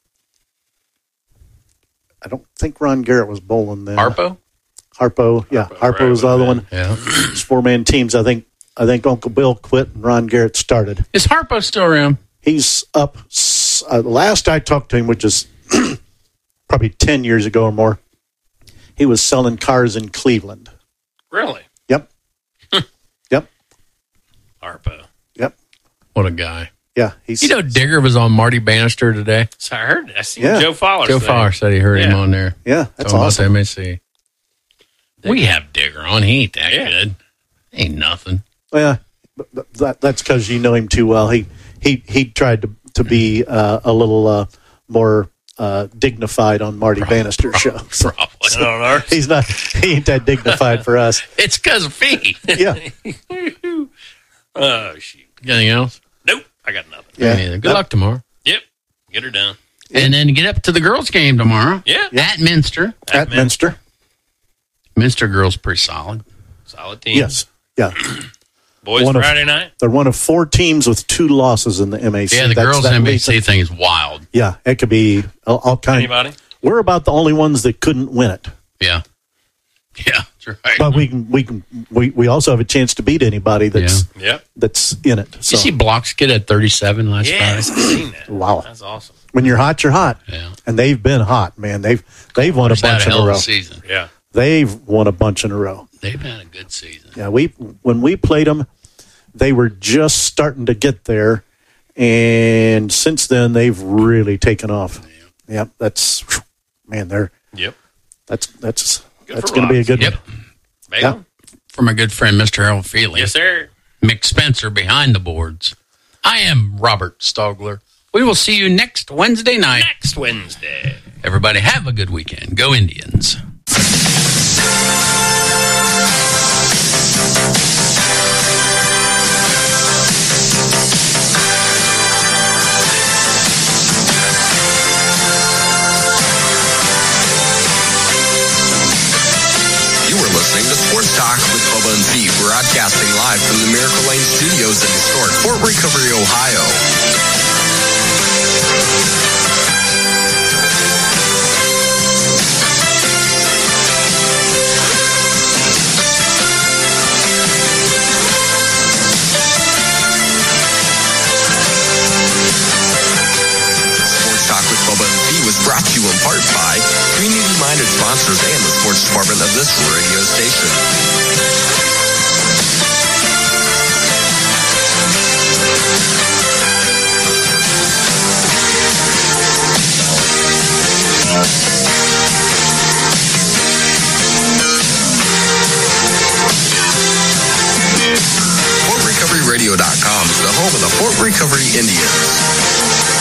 Speaker 3: I don't think Ron Garrett was bowling then.
Speaker 2: Harpo?
Speaker 3: Harpo, yeah,
Speaker 4: Harpo,
Speaker 3: Harpo
Speaker 4: right,
Speaker 3: was the other one.
Speaker 2: Yeah.
Speaker 3: It's four man teams. I think. I think Uncle Bill quit and Ron Garrett started.
Speaker 2: Is Harpo still around?
Speaker 3: He's up. Uh, last I talked to him, which is probably ten years ago or more, he was selling cars in Cleveland.
Speaker 4: Really?
Speaker 3: Yep. Yep.
Speaker 4: Harpo.
Speaker 3: Yep.
Speaker 2: What a guy.
Speaker 3: Yeah. He's.
Speaker 2: You know, Digger was on Marty Bannister today.
Speaker 4: So I heard. I seen
Speaker 3: Yeah.
Speaker 4: Joe Fowler.
Speaker 2: Joe Fowler said he heard him
Speaker 4: Yeah.
Speaker 2: on there.
Speaker 3: yeah, that's
Speaker 2: Talking
Speaker 3: awesome.
Speaker 2: about the M A C. We have Digger on. He ain't that
Speaker 4: Yeah.
Speaker 2: good. Ain't nothing.
Speaker 3: Well, but that, that's because you know him too well. He he he tried to to be uh, a little uh, more uh, dignified on Marty Bannister's show. So
Speaker 2: Probably.
Speaker 4: I don't know.
Speaker 3: he's not. He ain't that dignified for us.
Speaker 2: It's because of feet.
Speaker 3: Yeah.
Speaker 4: Oh shoot.
Speaker 2: Anything else?
Speaker 4: Nope. I got nothing.
Speaker 3: Yeah.
Speaker 2: Yeah. Good luck tomorrow.
Speaker 4: Yep. Get her done.
Speaker 2: And then get up to the girls' game tomorrow.
Speaker 4: Yeah.
Speaker 2: At Minster.
Speaker 3: At Minster.
Speaker 2: Minster girls pretty solid.
Speaker 4: Solid team.
Speaker 3: Yes. Yeah.
Speaker 4: Boys
Speaker 3: One of-
Speaker 4: Friday night.
Speaker 3: They're one of four teams with two losses in the M A C.
Speaker 2: Yeah, the
Speaker 3: That's-
Speaker 2: girls
Speaker 3: that
Speaker 2: M A
Speaker 3: makes
Speaker 2: C
Speaker 3: it-
Speaker 2: thing is wild.
Speaker 3: Yeah, it could be all, all kinds.
Speaker 4: Anybody?
Speaker 3: We're about the only ones that couldn't win it,
Speaker 2: Yeah. Yeah, that's right.
Speaker 3: but we can we can we, we also have a chance to beat anybody that's
Speaker 4: Yep.
Speaker 3: that's in it. So
Speaker 2: you see Blocks get at thirty-seven last
Speaker 4: Yes,
Speaker 2: Friday?
Speaker 4: I've seen that.
Speaker 3: Wow.
Speaker 4: That's awesome.
Speaker 3: when you're hot, you're hot.
Speaker 2: Yeah.
Speaker 3: And they've been hot, man. They've they've won a
Speaker 2: It's had
Speaker 3: bunch
Speaker 2: a
Speaker 3: in
Speaker 2: hell
Speaker 3: a
Speaker 2: of
Speaker 3: row.
Speaker 2: a season.
Speaker 4: Yeah.
Speaker 3: They've won a bunch in a row.
Speaker 2: They've had a good season.
Speaker 3: Yeah, we when we played them, they were just starting to get there, and since then they've really taken off. Yeah, yep, that's man. They're
Speaker 4: Yep.
Speaker 3: that's that's
Speaker 4: Good
Speaker 3: that's
Speaker 4: for
Speaker 3: going to be a
Speaker 4: Rocks.
Speaker 3: good
Speaker 2: Yep.
Speaker 3: one.
Speaker 4: Bam.
Speaker 2: From my good friend, Mister Harold Feely.
Speaker 4: Yes, sir.
Speaker 2: Mick Spencer behind the boards. I am Robert Stogler. We will see you next Wednesday night.
Speaker 4: Next Wednesday.
Speaker 2: Everybody have a good weekend. Go Indians.
Speaker 1: You were listening to Sports Talk with Bubba and Steve, broadcasting live from the Miracle Lane Studios in historic Fort Recovery, Ohio. Sports Talk with Bubba and Steve was brought to you in part by community-minded sponsors and the sports department of this radio station. Fort Recovery Radio dot com is the home of the Fort Recovery Indians.